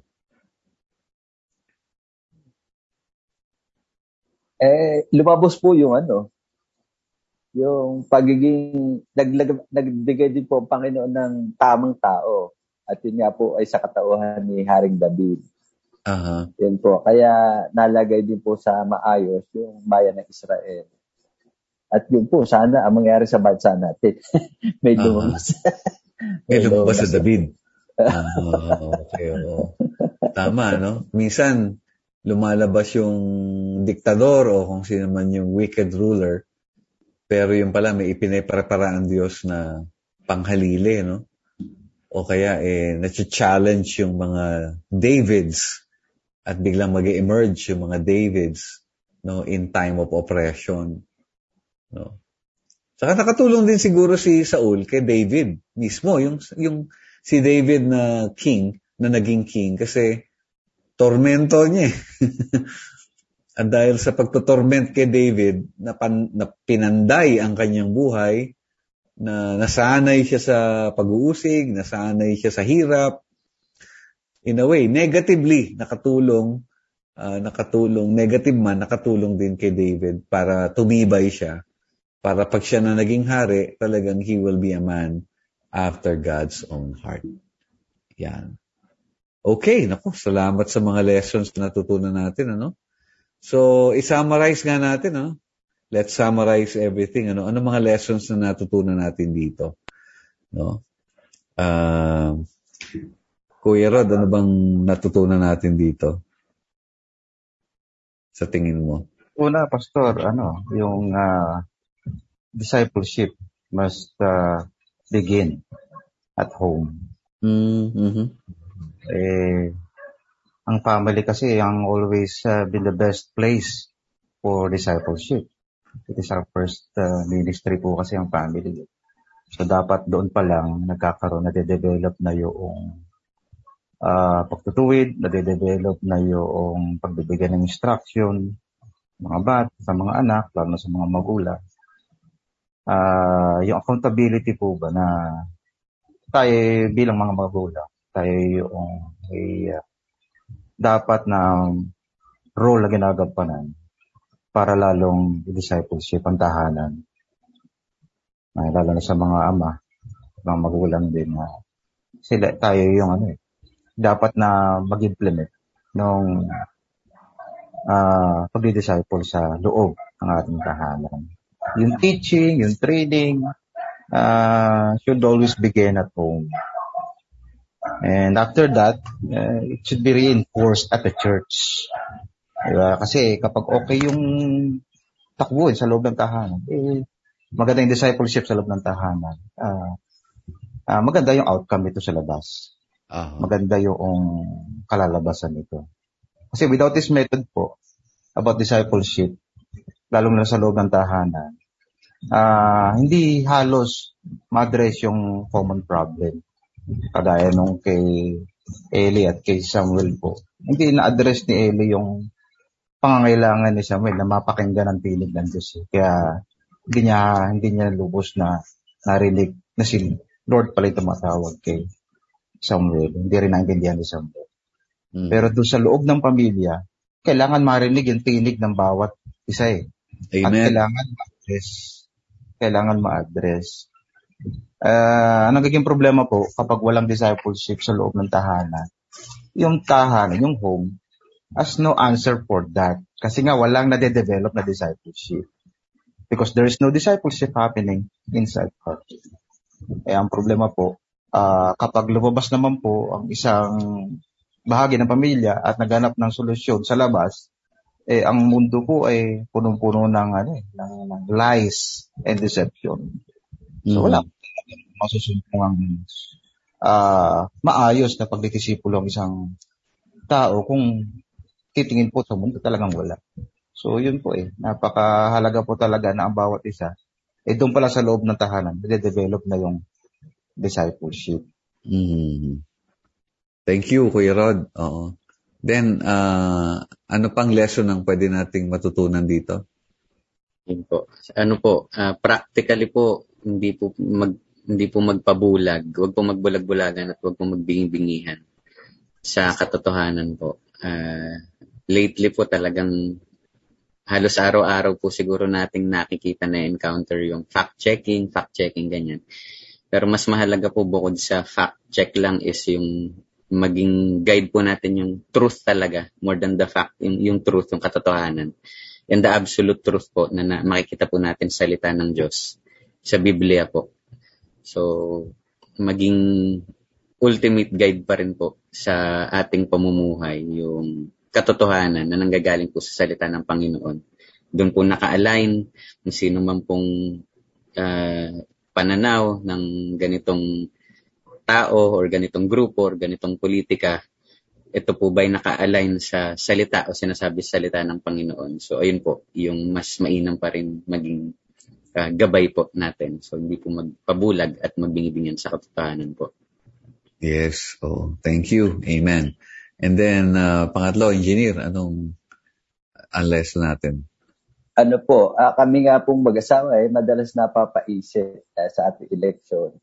Eh, lumabos po yung ano, yung pagiging, naglag, nagbigay din po ang Panginoon ng tamang tao. At yun nga po ay sa katauhan ni Haring David. Uh-huh. Yun po. Kaya nalagay din po sa maayos yung bayan ng Israel. At yun po, sana ang mangyari sa bansa natin. May lumabas. Uh-huh. May lumabas sa David. Uh, okay, oh. Tama, no? Minsan, lumalabas yung diktador o kung sino man yung wicked ruler. Pero yung pala, may ipinay-para-para ang Diyos na panghalili, no? O kaya, eh, na-challenge yung mga Davids at biglang mag-emerge yung mga Davids, no, in time of oppression, no. Saka nakatulong din siguro si Saul kay David mismo, yung yung si David na king, na naging king kasi tormento niya. At dahil sa pagtotorment kay David, na, pan, na pinanday ang kanyang buhay, na nasanay siya sa pag-uusig, nasanay siya sa hirap. In a way, negatively nakatulong, uh, nakatulong, negative man, nakatulong din kay David para tumibay siya. Para pag siya na naging hari, talagang he will be a man after God's own heart. Yan. Okay, naku, salamat sa mga lessons na natutunan natin, ano? So, i-summarize nga natin, ano? Let's summarize everything, ano? Ano mga lessons na natutunan natin dito? No? Uh, Kuya Rod, ano bang natutunan natin dito? Sa tingin mo? Una, Pastor, ano, yung uh, discipleship must uh, begin at home. Mm-hmm. Eh, ang family kasi ang always uh, been the best place for discipleship. It is our first uh, ministry po kasi ang family. So dapat doon pa lang nagkakaroon, nade-develop na yung uh, pagtutuwid, nade-develop na yung pagbibigay ng instruction, mga bat, sa mga anak, lalo na sa mga magulang. Uh, yung accountability po ba na tayo bilang mga magulang, tayo yung may uh, dapat na role na ginagampanan para lalong discipleship ang tahanan. Uh, lalo na sa mga ama, mga magulang din. Uh, sila, tayo yung ano eh, dapat na mag-implement ng uh, pag-disciple sa loob ng ating tahanan. Yung teaching, yung training, uh, should always begin at home. And after that, uh, it should be reinforced at the church. Diba? Kasi kapag okay yung takbo sa loob ng tahanan, eh, maganda yung discipleship sa loob ng tahanan. Uh, uh, maganda yung outcome nito sa labas. Uh-huh. Maganda yung kalalabasan nito. Kasi without this method po, about discipleship, lalong na sa loob ng tahanan, uh, hindi halos ma-address yung common problem. Kagaya nung kay Eli at kay Samuel po. Hindi na-address ni Eli yung pangangailangan ni Samuel na mapakinggan ang tinig ng Diyos. Kaya hindi niya, hindi niya lubos na narinig na si Lord pala yung tumatawag kay Samuel. Hindi rin naintindihan ni Samuel. Hmm. Pero doon sa loob ng pamilya, kailangan marinig yung tinig ng bawat isa eh. Amen. At kailangan ma-address. Kailangan ma-address. Uh, ang nagiging problema po kapag walang discipleship sa loob ng tahanan, yung tahanan, yung home, has no answer for that. Kasi nga walang nade-develop na discipleship. Because there is no discipleship happening inside heart. Eh, ang problema po, uh, kapag lumabas naman po ang isang bahagi ng pamilya at naghanap ng solusyon sa labas, eh, ang mundo po ay punong-puno ng, ano, ng, ng lies and deception. So, mm-hmm. wala masusunod ang uh, maayos na pagdidisipulo ang isang tao kung titingin po sa mundo, talagang wala. So, yun po eh. Napakahalaga po talaga na ang bawat isa, eh, doon pala sa loob ng tahanan, nade-develop na yung discipleship. Mm-hmm. Thank you, Kuya Rod. Oo. Then, uh, ano pang lesson ang pwede nating matutunan dito? Yun po. Ano po, uh, practically po, hindi po mag hindi po magpabulag, huwag po magbulag-bulagan at huwag po magbingi-bingihan sa katotohanan po. Uh, lately po talagang halos araw-araw po siguro nating nakikita na encounter yung fact-checking, fact-checking, ganyan. Pero mas mahalaga po bukod sa fact-check lang is yung maging guide po natin yung truth talaga, more than the fact, yung, yung truth, yung katotohanan. And the absolute truth po na, na makikita po natin sa salita ng Diyos, sa Biblia po. So, maging ultimate guide pa rin po sa ating pamumuhay, yung katotohanan na nanggagaling po sa salita ng Panginoon. Doon po naka-align kung sino man pong uh, pananaw ng ganitong tao or ganitong grupo or ganitong politika, ito po ba'y naka-align sa salita o sinasabi sa salita ng Panginoon. So, ayun po, yung mas mainam pa rin maging uh, gabay po natin. So, hindi po magpabulag at magbingi-bingihan sa katotohanan po. Yes. Oh, thank you. Amen. And then, uh, pangatlo, engineer, anong ang lesson natin? Ano po, uh, kami nga pong mag-asawa eh, madalas napapaisip uh, sa ating election.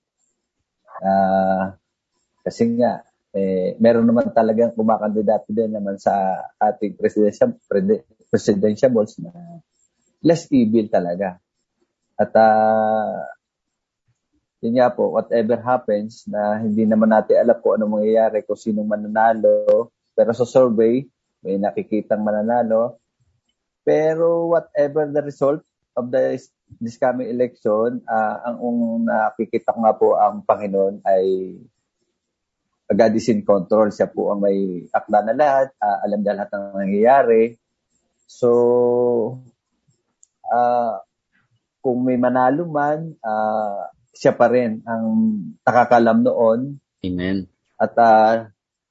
Uh, kasi nga, eh, meron naman talagang kumakandidato din naman sa ating presidential, presidential balls na less evil talaga. At uh, yun nga po, whatever happens, na hindi naman natin alam kung ano mangyayari, kung sinong mananalo. Pero sa survey, may nakikitang mananalo. Pero whatever the result of the this coming election, uh, ang um, nakikita ko nga po ang Panginoon ay God is in control. Siya po ang may akda na lahat, uh, alam na lahat ng nangyayari. So, uh, kung may manalo man, uh, siya pa rin ang nakakalam noon. Amen. At uh,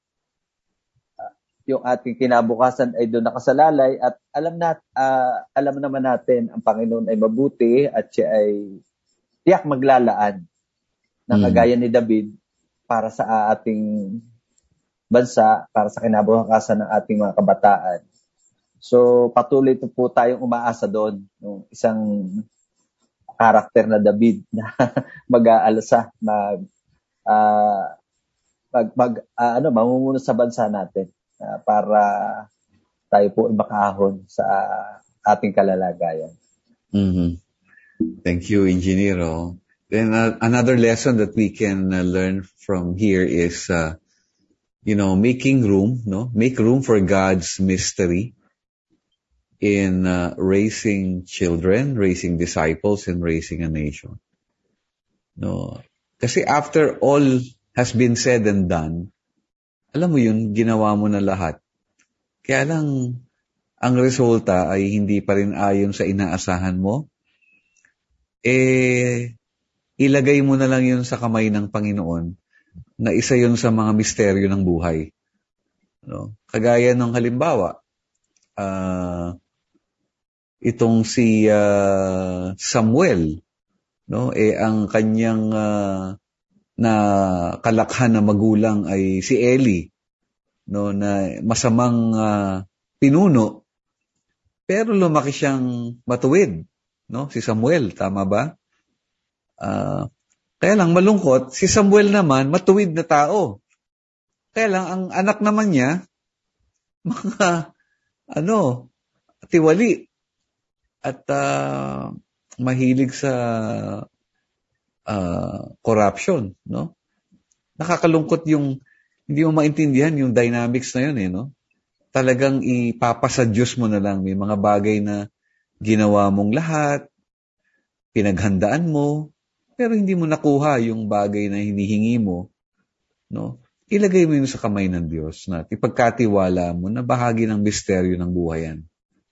yung ating kinabukasan ay doon nakasalalay at alam nat uh, alam naman natin ang Panginoon ay mabuti at siya ay tiyak maglalaan na kagaya ni David para sa ating bansa, para sa kinabukasan ng ating mga kabataan. So patuloy po tayong umaasa doon, yung isang karakter na David na mag-aalsa, mag uh, mag, mag uh, ano mamumuno sa bansa natin. Uh, para tayo po makahon sa ating kalalagayan. Mm-hmm. Thank you, Engineer. Then uh, another lesson that we can uh, learn from here is, uh, you know, making room, no, make room for God's mystery in uh, raising children, raising disciples, and raising a nation. No? Kasi after all has been said and done, alam mo yun, ginawa mo na lahat. Kaya lang, ang resulta ay hindi pa rin ayon sa inaasahan mo. Eh, ilagay mo na lang yun sa kamay ng Panginoon na isa yun sa mga misteryo ng buhay. No? Kagaya ng halimbawa, uh, itong si uh, Samuel, no? Eh, ang kanyang uh, na kalakhan na magulang ay si Eli, no? Na masamang uh, pinuno, pero lumaki siyang matuwid, no? Si Samuel, tama ba? Uh, kaya lang malungkot, si Samuel naman matuwid na tao. Kaya lang ang anak naman niya mga ano, tiwali at uh, mahilig sa uh, corruption, no? Nakakalungkot yung hindi mo maintindihan yung dynamics na yun, eh, no? Talagang ipapasa Diyos mo na lang. May mga bagay na ginawa mong lahat, pinaghandaan mo, pero hindi mo nakuha yung bagay na hinihingi mo, no? Ilagay mo yun sa kamay ng Diyos na ipagkatiwala mo na bahagi ng misteryo ng buhay yan.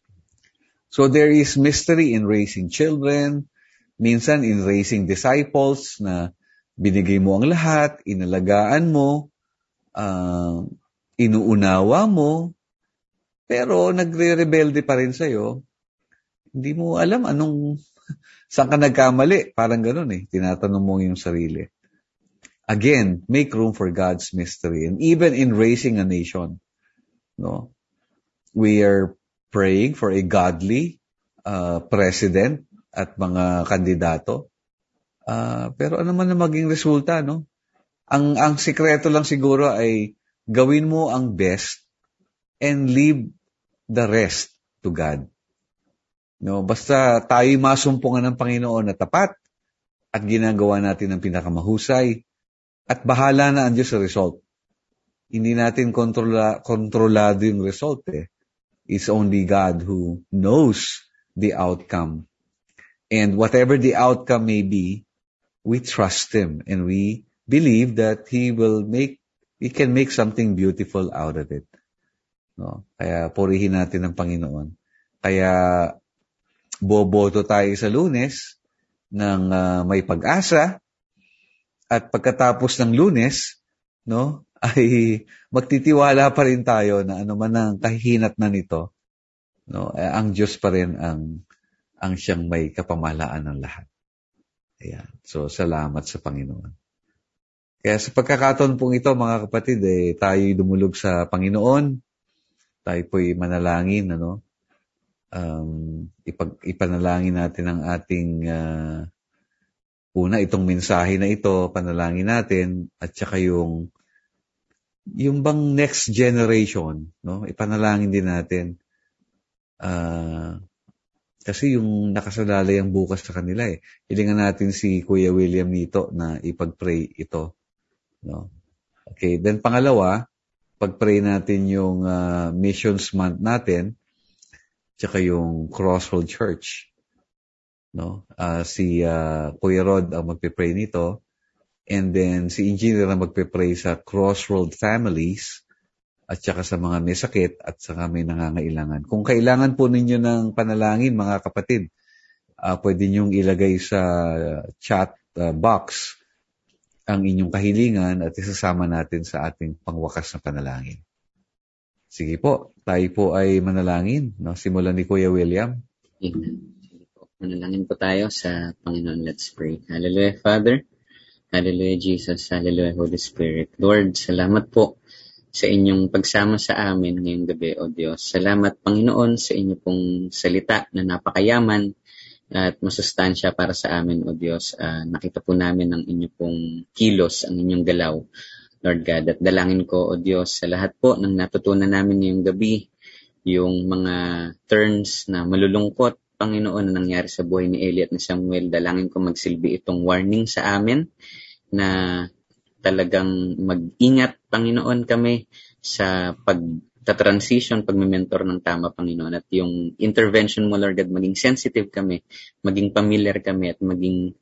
So there is mystery in raising children, minsan in raising disciples na binigay mo ang lahat, inalagaan mo, uh, inuunawa mo, pero nagre-rebelde pa rin sa'yo. Hindi mo alam anong saan ka nagkamali? Parang ganun eh. Tinatanong mo yung sarili. Again, make room for God's mystery. And even in raising a nation, no, we are praying for a godly uh, president at mga kandidato. Uh, pero ano man na maging resulta, no? Ang, ang sikreto lang siguro ay gawin mo ang best and leave the rest to God. No, basta tayo masumpungan ng Panginoon na tapat at ginagawa natin ang pinakamahusay at bahala na ang Diyos sa result. Hindi natin kontrola, kontrolado yung result eh. It's only God who knows the outcome. And whatever the outcome may be, we trust Him and we believe that He will make, He can make something beautiful out of it. No? Kaya purihin natin ang Panginoon. Kaya boboto tayo sa Lunes ng uh, may pag-asa at pagkatapos ng Lunes, no, ay magtitiwala pa rin tayo na ano man ang kahihinat na nito, no, eh, ang Diyos pa rin ang ang siyang may kapamahalaan ng lahat. Ayan. So salamat sa Panginoon. Kaya sa pagkakataon pong ito, mga kapatid, eh, tayo'y dumulog sa Panginoon. Tayo po'y manalangin, ano? Um, ipag, ipanalangin natin ang ating uh, una itong mensahe na ito, panalangin natin at saka yung yung bang next generation, no? Ipanalangin din natin uh, kasi yung nakasalalay ang bukas sa kanila eh. Hilingan natin si Kuya William nito na ipag-pray ito, no? Okay, then pangalawa, pag-pray natin yung uh, missions month natin tsaka yung Crossroad Church, no? Uh, si uh, Kuya Rod ang magpe-pray nito, and then si Engineer ang magpe-pray sa Crossroad families at saka sa mga may sakit at saka may nangangailangan. Kung kailangan po ninyo ng panalangin, mga kapatid, uh, pwede niyong ilagay sa chat uh, box ang inyong kahilingan at isasama natin sa ating pangwakas na panalangin. Sige po, tayo po ay manalangin, no? Simulan ni Kuya William. Amen. Sige po. Manalangin po tayo sa Panginoon. Let's pray. Hallelujah, Father. Hallelujah, Jesus. Hallelujah, Holy Spirit. Lord, salamat po sa inyong pagsama sa amin ngayong gabi, O Diyos. Salamat, Panginoon, sa inyo pong salita na napakayaman at masustansya para sa amin, O Diyos. Uh, nakita po namin ang inyo pong kilos, ang inyong galaw, Lord God. At dalangin ko, O Diyos, sa lahat po ng natutunan namin ngayong gabi, yung mga turns na malulungkot, Panginoon, na nangyari sa buhay ni Eli at ni Samuel, dalangin ko magsilbi itong warning sa amin na talagang mag-ingat, Panginoon, kami sa pag-transition, pag-mentor ng tama, Panginoon. At yung intervention mo, Lord God, maging sensitive kami, maging familiar kami, at maging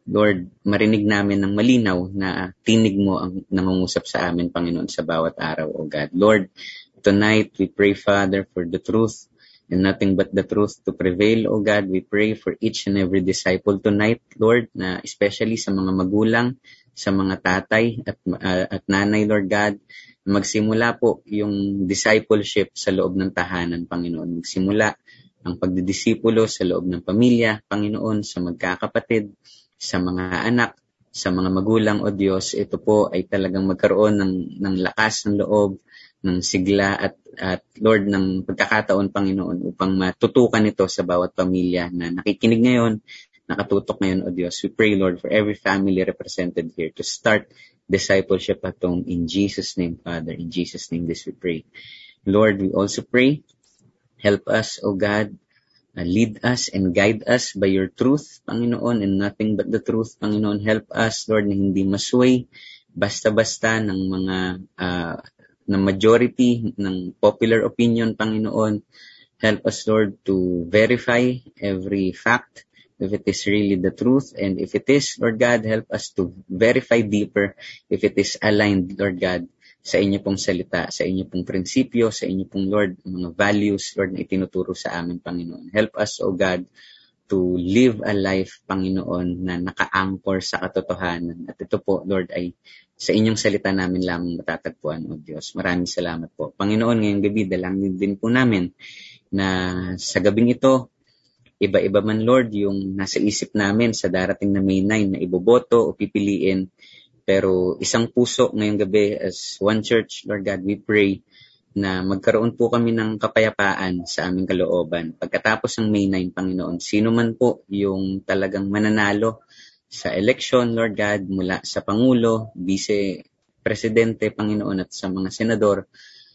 Lord, marinig namin ng malinaw na tinig mo ang nangungusap sa amin, Panginoon, sa bawat araw, O God. Lord, tonight we pray, Father, for the truth and nothing but the truth to prevail, O God. We pray for each and every disciple tonight, Lord, na especially sa mga magulang, sa mga tatay at, uh, at nanay, Lord God, magsimula po yung discipleship sa loob ng tahanan, Panginoon. Magsimula ang pagdidisipulo sa loob ng pamilya, Panginoon, sa magkakapatid, sa mga anak, sa mga magulang, O Diyos. Ito po ay talagang magkaroon ng, ng lakas ng loob, ng sigla at, at Lord, ng pagkakataon, Panginoon, upang matutukan ito sa bawat pamilya na nakikinig ngayon, nakatutok ngayon, O Diyos. We pray, Lord, for every family represented here to start discipleship at home. In Jesus' name, Father, in Jesus' name this we pray. Lord, we also pray, help us, O God, uh, lead us and guide us by your truth, Panginoon, and nothing but the truth, Panginoon. Help us, Lord, na hindi masway basta-basta ng mga uh, ng majority ng popular opinion, Panginoon. Help us, Lord, to verify every fact, if it is really the truth. And if it is, Lord God, help us to verify deeper if it is aligned, Lord God, sa inyo pong salita, sa inyo pong prinsipyo, sa inyo pong, Lord, mga values, Lord, na itinuturo sa amin, Panginoon. Help us, O God, to live a life, Panginoon, na naka-anchor sa katotohanan. At ito po, Lord, ay sa inyong salita namin lamang matatagpuan, O Diyos. Maraming salamat po. Panginoon, ngayong gabi, dalangin din po namin na sa gabing ito, iba-iba man, Lord, yung nasa isip namin sa darating na May ninth na iboboto o pipiliin. Pero isang puso ngayong gabi as one church, Lord God, we pray na magkaroon po kami ng kapayapaan sa aming kalooban. Pagkatapos ng May ninth, Panginoon, sino man po yung talagang mananalo sa election, Lord God, mula sa Pangulo, Vice Presidente, Panginoon, at sa mga senador,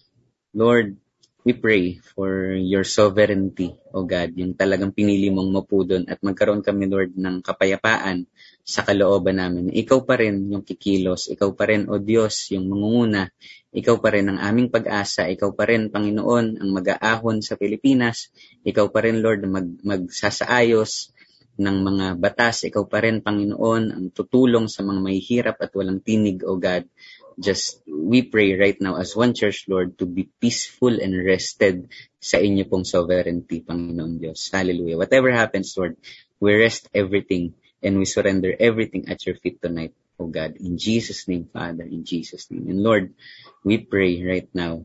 Lord, we pray for your sovereignty, O God, yung talagang pinili mong mapudon at magkaroon kami, Lord, ng kapayapaan sa kalooban namin. Ikaw pa rin yung kikilos, ikaw pa rin, O Diyos, yung mangunguna, ikaw pa rin ang aming pag-asa, ikaw pa rin, Panginoon, ang mag-aahon sa Pilipinas, ikaw pa rin, Lord, mag magsasaayos ng mga batas, ikaw pa rin, Panginoon, ang tutulong sa mga mahihirap at walang tinig, O God. Just, we pray right now as one church, Lord, to be peaceful and rested sa inyo pong sovereignty, Panginoon Diyos. Hallelujah. Whatever happens, Lord, we rest everything and we surrender everything at your feet tonight, O God. In Jesus' name, Father, in Jesus' name. And Lord, we pray right now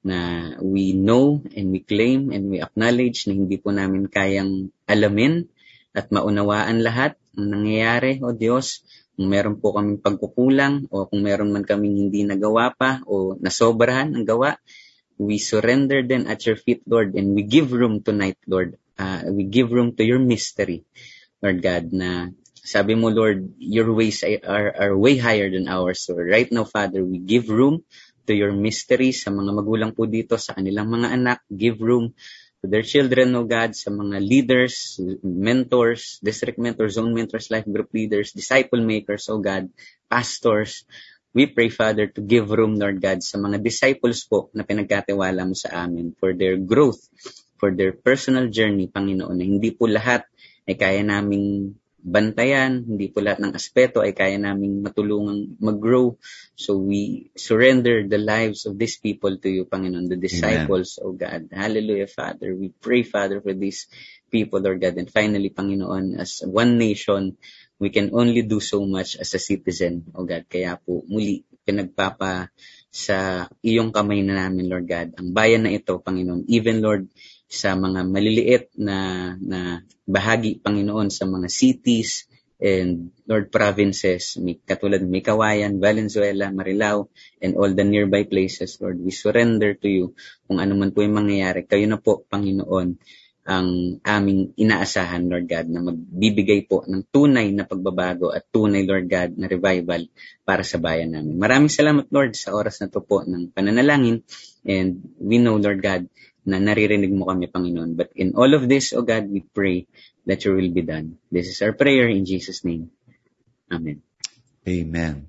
na we know and we claim and we acknowledge na hindi po namin kayang alamin at maunawaan lahat ang nangyayari, O Diyos. Kung meron po kaming pagkukulang o kung meron man kaming hindi nagawa pa o nasobrahan ang gawa, we surrender then at your feet, Lord, and we give room tonight, Lord. Uh, we give room to your mystery, Lord God, na sabi mo, Lord, your ways are, are way higher than ours. So right now, Father, we give room to your mystery sa mga magulang po dito, sa kanilang mga anak. Give room to their children, O God, sa mga leaders, mentors, district mentors, zone mentors, life group leaders, disciple makers, O God, pastors. We pray, Father, to give room, Lord God, sa mga disciples po na pinagkatiwala mo sa amin for their growth, for their personal journey, Panginoon, na hindi po lahat ay kaya naming bantayan, hindi po lahat ng aspeto ay kaya naming matulungang mag-grow. So we surrender the lives of these people to you, Panginoon, the disciples, Amen. O God. Hallelujah, Father. We pray, Father, for these people, Lord God. And finally, Panginoon, as one nation, we can only do so much as a citizen, O God. Kaya po, muli, pinagpapa sa iyong kamay na namin, Lord God, ang bayan na ito, Panginoon. Even, Lord, sa mga maliliit na na bahagi, Panginoon, sa mga cities and Lord provinces, may, katulad may Kawayan, Valenzuela, Marilao, and all the nearby places, Lord, we surrender to you kung ano man po yung mangyayari. Kayo na po, Panginoon, ang aming inaasahan, Lord God, na magbibigay po ng tunay na pagbabago at tunay, Lord God, na revival para sa bayan namin. Maraming salamat, Lord, sa oras na to po ng pananalangin, and we know, Lord God, na naririnig mo kami, Panginoon. But in all of this, O God, we pray that your will be done. This is our prayer in Jesus' name. Amen. Amen.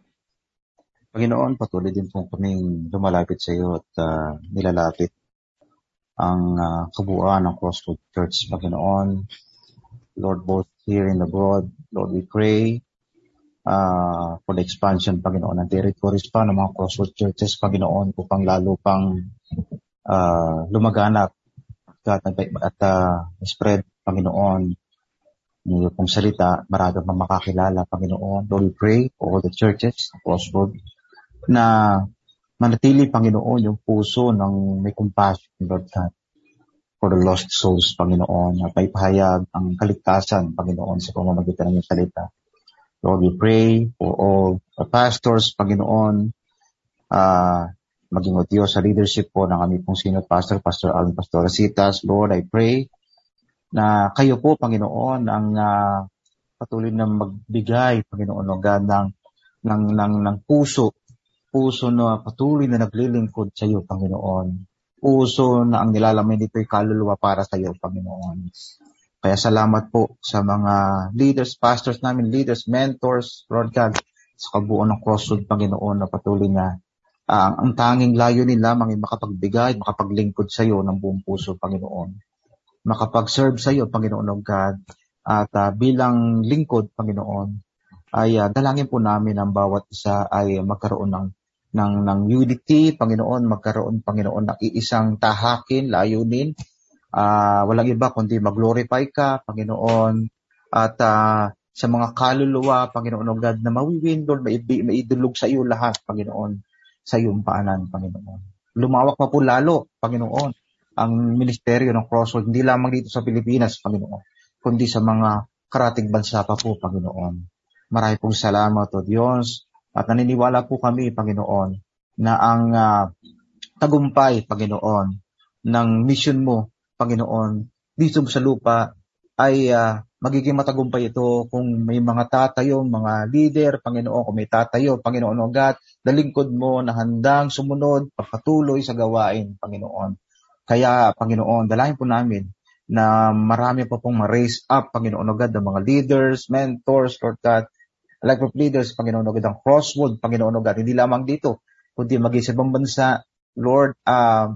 Panginoon, patuloy din po kaming lumalapit sa iyo at uh, nilalapit ang uh, kabuuan ng Crossroad Church, Panginoon. Lord, both here and abroad. Lord, we pray uh, for the expansion, Panginoon, ng territories pa ng mga Crossroad churches, Panginoon, upang lalo pang uh, lumaganap at, at uh, spread, Panginoon, niyo pong salita, marami pang makakilala, Panginoon. Lord, we pray for all the churches, Crossroad, na manatili, Panginoon, yung puso ng may compassion, Lord God, for the lost souls, Panginoon, at may pahayag ang kaligtasan, Panginoon, sa pamamagitan ng iyong salita. Lord, we pray for all the pastors, Panginoon, uh, maging o Diyos sa leadership po ng aming pong senior pastor, Pastor Alvin Pastor Rasitas. Lord, I pray na kayo po, Panginoon, ang uh, patuloy na magbigay, Panginoon, ng, ng, ng, ng, ng puso, puso na patuloy na naglilingkod sa iyo, Panginoon. Puso na ang nilalaman nito'y kaluluwa para sa iyo, Panginoon. Kaya salamat po sa mga leaders, pastors namin, leaders, mentors, Lord God, sa kabuuan ng Crossroad, Panginoon, na patuloy na uh, ang tanging layo nila lamang ay makapagbigay, makapaglingkod sa iyo ng buong puso, Panginoon. Makapag-serve sa iyo, Panginoon of God, at uh, bilang lingkod, Panginoon, ay uh, dalangin po namin ang bawat isa ay magkaroon ng, ng, ng unity, Panginoon, magkaroon, Panginoon, ng iisang tahakin, layunin, uh, walang iba kundi mag-glorify ka, Panginoon, at uh, sa mga kaluluwa, Panginoon of God, na mawiwin, Lord, maidulog sa iyo lahat, Panginoon, sa iyong paanan, Panginoon. Lumawak pa po lalo, Panginoon, ang ministeryo ng Crossroad, hindi lamang dito sa Pilipinas, Panginoon, kundi sa mga karating bansa pa po, Panginoon. Marami pong salamat, O Diyos, at naniniwala po kami, Panginoon, na ang uh, tagumpay, Panginoon, ng mission mo, Panginoon, dito sa lupa, ay uh, magiging matagumpay ito kung may mga tatayo, mga leader, Panginoon, kung may tatayo, Panginoon, O God, na lingkod mo na handang sumunod, pagpatuloy sa gawain, Panginoon. Kaya, Panginoon, dalangin po namin na marami pa pong ma-raise up, Panginoon, O God, ng mga leaders, mentors, Lord God, like of leaders, Panginoon, O God, ang Crossroad, Panginoon, O God, hindi lamang dito, kundi maging sa ibang bansa, Lord, uh,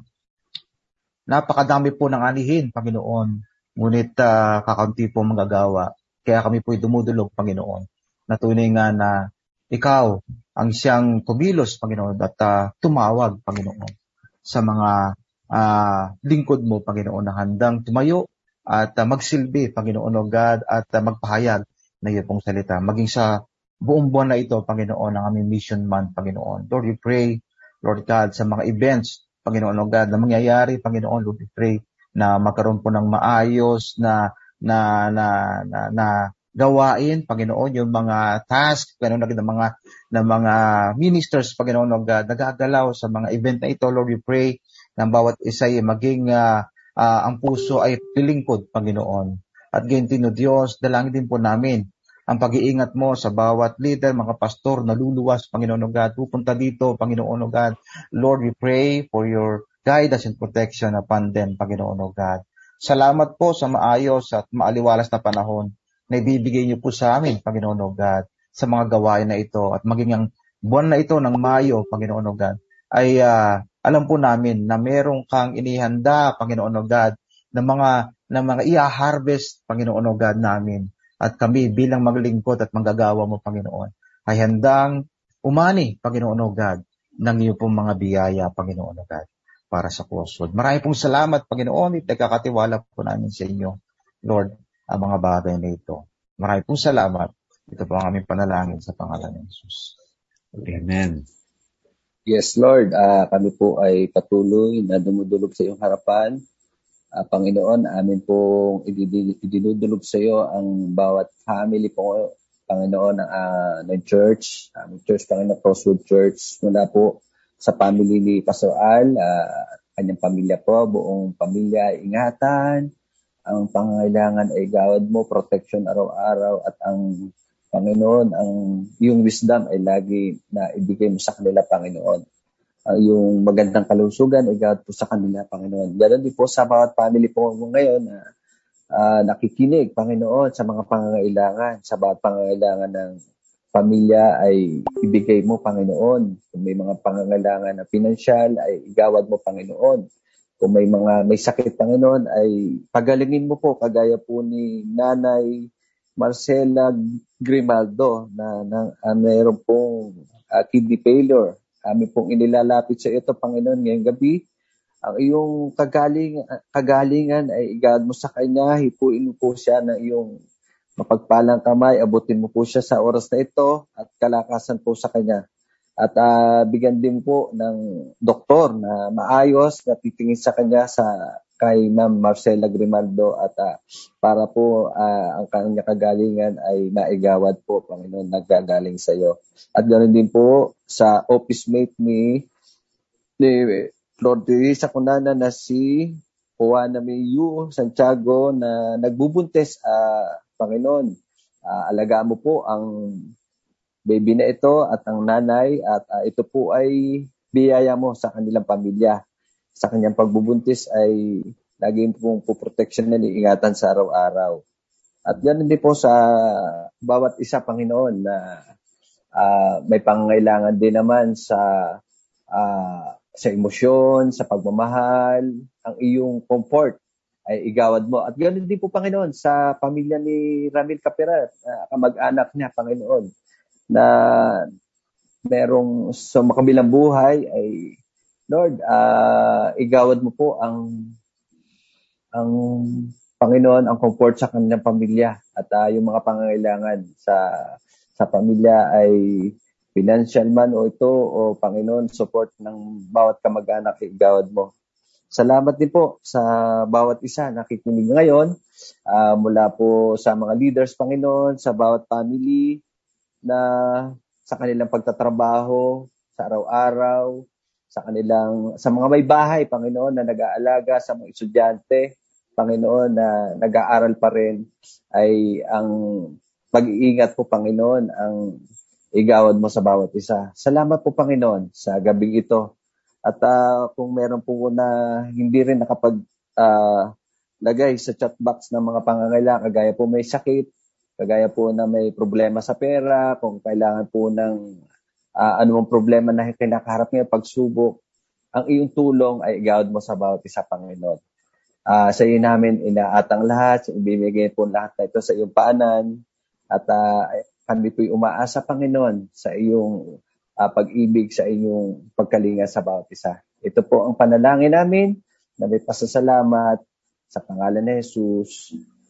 napakadami po ng anihin, Panginoon, ngunit uh, kakaunti po magagawa. Kaya kami po'y dumudulog, Panginoon, na tunay nga na ikaw ang siyang kumilos, Panginoon, at uh, tumawag, Panginoon, sa mga Uh, lingkod mo, Panginoon, na handang tumayo at uh, magsilbi, Panginoon o God, at uh, magpahayag na iyo pong salita. Maging sa buong buwan na ito, Panginoon, ang aming mission month, Panginoon. Lord, we pray, Lord God, sa mga events, Panginoon o God, na mangyayari, Panginoon, Lord, we pray na magkaroon po ng maayos na na na na, na gawain, Panginoon, yung mga task, Panginoon, ng mga ng mga ministers, Panginoon o God, nagagalaw sa mga event na ito. Lord, we pray ng bawat isa ay maging uh, uh, ang puso ay lilingkod, Panginoon. At gayon din, O Diyos, dalangin din po namin ang pag-iingat mo sa bawat leader, mga pastor na luluwas, Panginoon o God, pupunta dito, Panginoon o God. Lord, we pray for your guidance and protection upon them, Panginoon o God. Salamat po sa maayos at maaliwalas na panahon na ibibigay niyo po sa amin, Panginoon o God, sa mga gawain na ito. At maging ang buwan na ito ng Mayo, Panginoon o God, ay uh, alam po namin na merong kang inihanda, Panginoon o God, na mga, na mga i-harvest, Panginoon o God, namin. At kami bilang maglingkod at manggagawa mo, Panginoon, ay handang umani, Panginoon o God, ng iyo pong mga biyaya, Panginoon o God, para sa Crossroad. Marami pong salamat, Panginoon, at nagkakatiwala po namin sa inyo, Lord, ang mga bagay na ito. Marami pong salamat. Ito po ang aming panalangin sa pangalan ng Jesus. Amen. Yes, Lord, uh, kami po ay patuloy na dumudulog sa iyong harapan. Uh, Panginoon, amin pong idinudulog sa iyo ang bawat family po, Panginoon, ng, uh, ng church, aming church, Panginoon, Crossroad Church, mula po sa family ni Pastor Al, uh, kanyang pamilya po, buong pamilya, ingatan, ang pangangailangan ay gawad mo, protection araw-araw, at ang Panginoon, ang yung wisdom ay lagi na ibigay mo sa kanila, Panginoon. Uh, yung magandang kalusugan ay gawad po sa kanila, Panginoon. Ganon din po sa bawat family po ngayon na uh, uh, nakikinig, Panginoon, sa mga pangangailangan, sa bawat pangangailangan ng pamilya ay ibigay mo, Panginoon. Kung may mga pangangailangan na pinansyal ay igawad mo, Panginoon. Kung may mga may sakit, Panginoon, ay pagalingin mo po, kagaya po ni Nanay Marcela Grimaldo na, na uh, mayroon pong uh, kidney failure. Kami pong inilalapit sa ito, Panginoon, ngayong gabi. Ang iyong kagaling, kagalingan ay igad mo sa kanya, hipuin mo po siya ng iyong mapagpalang kamay, abutin mo po siya sa oras na ito at kalakasan po sa kanya. At uh, bigyan din po ng doktor na maayos na titingin sa kanya sa kay Ma'am Marcela Grimaldo at uh, para po uh, ang kanyang kagalingan ay naigawad po, Panginoon, naggagaling sa iyo. At ganoon din po sa office mate ni, ni Lord Teresa Cunana na si Juana Mayu Santiago na nagbubuntis, uh, Panginoon. Uh, alagaan mo po ang baby na ito at ang nanay at uh, ito po ay biyaya mo sa kanilang pamilya. Sa kanyang pagbubuntis ay laging pong puproteksyon na iingatan sa araw-araw. At ganoon din po sa bawat isa, Panginoon, na uh, may pangangailangan din naman sa uh, sa emosyon, sa pagmamahal, ang iyong comfort ay igawad mo. At ganoon din po, Panginoon, sa pamilya ni Ramil Capera, uh, kamag-anak niya, Panginoon, na merong sa makabilang buhay ay Lord, uh, igawad mo po ang ang Panginoon, ang comfort sa kanilang pamilya at uh, yung mga pangangailangan sa sa pamilya ay financial man o ito o Panginoon, support ng bawat kamag-anak, igawad mo. Salamat din po sa bawat isa na nakikinig ngayon, uh, mula po sa mga leaders, Panginoon, sa bawat family na sa kanilang pagtatrabaho sa araw-araw, sa kanilang, sa mga may bahay, Panginoon, na nag-aalaga, sa mga estudyante, Panginoon, na nag-aaral pa rin, ay ang pag-iingat po, Panginoon, ang igawad mo sa bawat isa. Salamat po, Panginoon, sa gabing ito. At uh, kung meron po na hindi rin nakapag uh, lagay sa chat box ng mga pangangailangan, kagaya po may sakit, kagaya po na may problema sa pera, kung kailangan po ng Uh, anumang problema na kinakaharap ngayon, pagsubok, ang iyong tulong ay igawad mo sa bawat isa, Panginoon. Uh, sa iyo namin inaatang lahat, ibibigay po lahat na ito sa iyong paanan, at uh, kami po'y umaasa, Panginoon, sa iyong uh, pag-ibig, sa iyong pagkalinga sa bawat isa. Ito po ang panalangin namin, na may pasasalamat sa pangalan ni Jesus.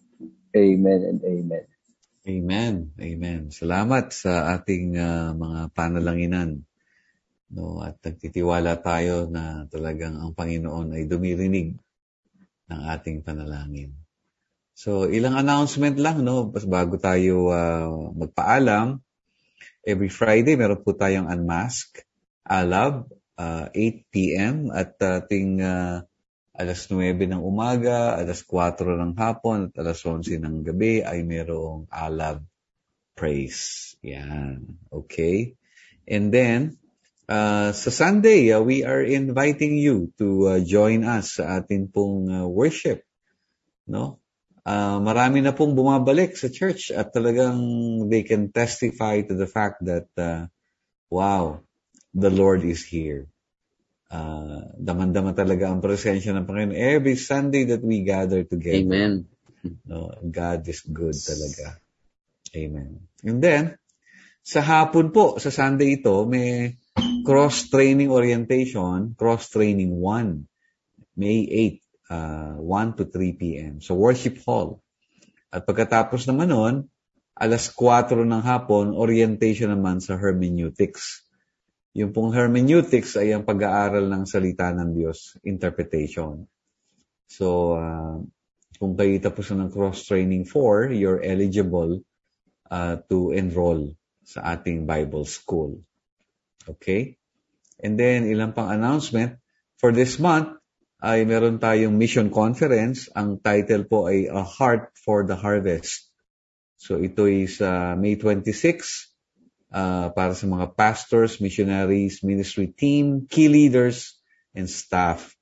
Amen and amen. Amen. Amen. Salamat sa ating uh, mga panalanginan. No, at nagtitiwala tayo na talagang ang Panginoon ay dumirinig ng ating panalangin. So, ilang announcement lang, no, bago tayo uh, magpaalam. Every Friday, meron po tayong Unmask, Alab, uh, eight p.m. at ating uh, alas nuwebe ng umaga, alas kwatro ng hapon, at alas onse ng gabi ay merong Alab Praise. Yan. Okay? And then, uh, sa Sunday, uh, we are inviting you to uh, join us sa atin pong uh, worship. No? Uh, marami na pong bumabalik sa church at talagang they can testify to the fact that, uh, wow, the Lord is here. Uh, daman-dama talaga ang presensya ng Panginoon every Sunday that we gather together. Amen. No, God is good talaga. Amen. And then, sa hapon po, sa Sunday ito, may cross-training orientation, cross-training one, May eighth, uh, one to three p.m. So, worship hall. At pagkatapos naman nun, alas kwatro ng hapon, orientation naman sa hermeneutics. Yung pong hermeneutics ay ang pag-aaral ng salita ng Diyos, interpretation. So, uh, kung kayo tapos ng cross-training four, you're eligible uh, to enroll sa ating Bible school. Okay? And then, ilang pang announcement. For this month, ay meron tayong mission conference. Ang title po ay A Heart for the Harvest. So, ito is uh, May twenty-sixth. Uh, para sa mga pastors, missionaries, ministry team, key leaders, and staff.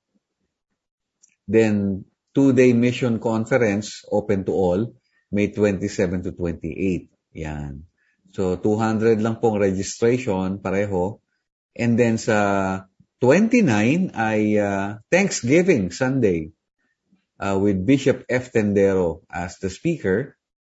Then, two-day mission conference, open to all, May twenty-seventh to twenty-eighth. Yan. So, two hundred lang pong registration, pareho. And then sa twenty-nine ay uh, Thanksgiving Sunday uh, with Bishop F. Tendero as the speaker.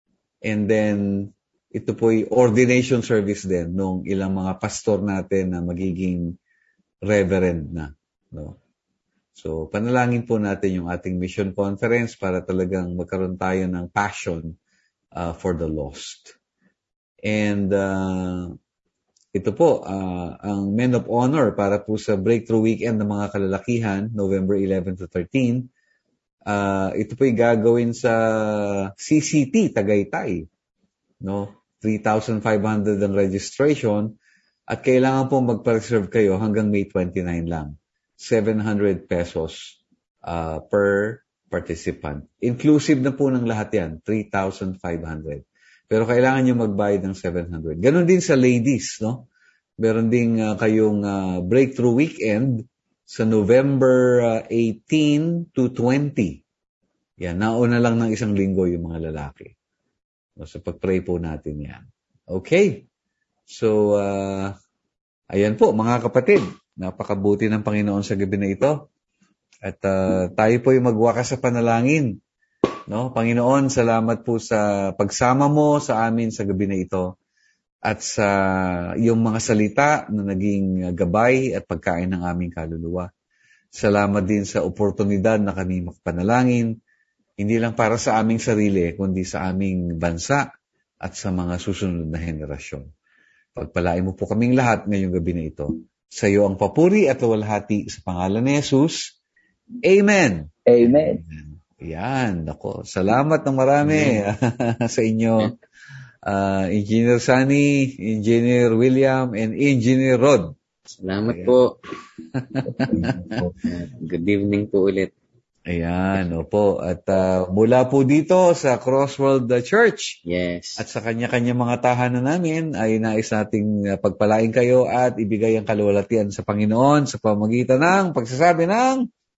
And then, ito po'y ordination service din nung ilang mga pastor natin na magiging reverend na. No? So, panalangin po natin yung ating mission conference para talagang magkaroon tayo ng passion uh, for the lost. And uh, ito po, uh, ang Men of Honor para po sa Breakthrough Weekend ng mga kalalakihan, November eleven to thirteen, uh, ito po'y gagawin sa C C T, Tagaytay. No? three thousand five hundred ang registration at kailangan po magpa-reserve kayo hanggang May twenty-ninth lang. seven hundred pesos uh, per participant. Inclusive na po ng lahat yan, three thousand five hundred. Pero kailangan nyo magbayad ng seven hundred. Ganon din sa ladies, no? Meron din uh, kayong uh, Breakthrough Weekend sa November uh, eighteen to twenty. Yan, nauna lang ng isang linggo yung mga lalaki. So, pag-pray po natin yan. Okay. So, uh, ayan po, mga kapatid. Napakabuti ng Panginoon sa gabi na ito. At uh, tayo po yung magwakas sa panalangin. No? Panginoon, salamat po sa pagsama mo sa amin sa gabi na ito. At sa iyong mga salita na naging gabay at pagkain ng aming kaluluwa. Salamat din sa oportunidad na kami magpanalangin. Hindi lang para sa aming sarili, kundi sa aming bansa at sa mga susunod na henerasyon. Pagpalain mo po kaming lahat ngayong gabi na ito. Sa iyo ang papuri at luwalhati sa pangalan ni Jesus. Amen. Amen. Yan, ako. Salamat ng marami sa inyo. Uh, Engineer Sunny, Engineer William, and Engineer Rod. Salamat po. Good evening po ulit. Ayan, opo. At uh, mula po dito sa Crossworld Church. Yes. At sa kanya-kanya mga tahanan namin ay nais nating pagpalain kayo at ibigay ang kaluwalhatian sa Panginoon sa pamamagitan ng pagsasabi ng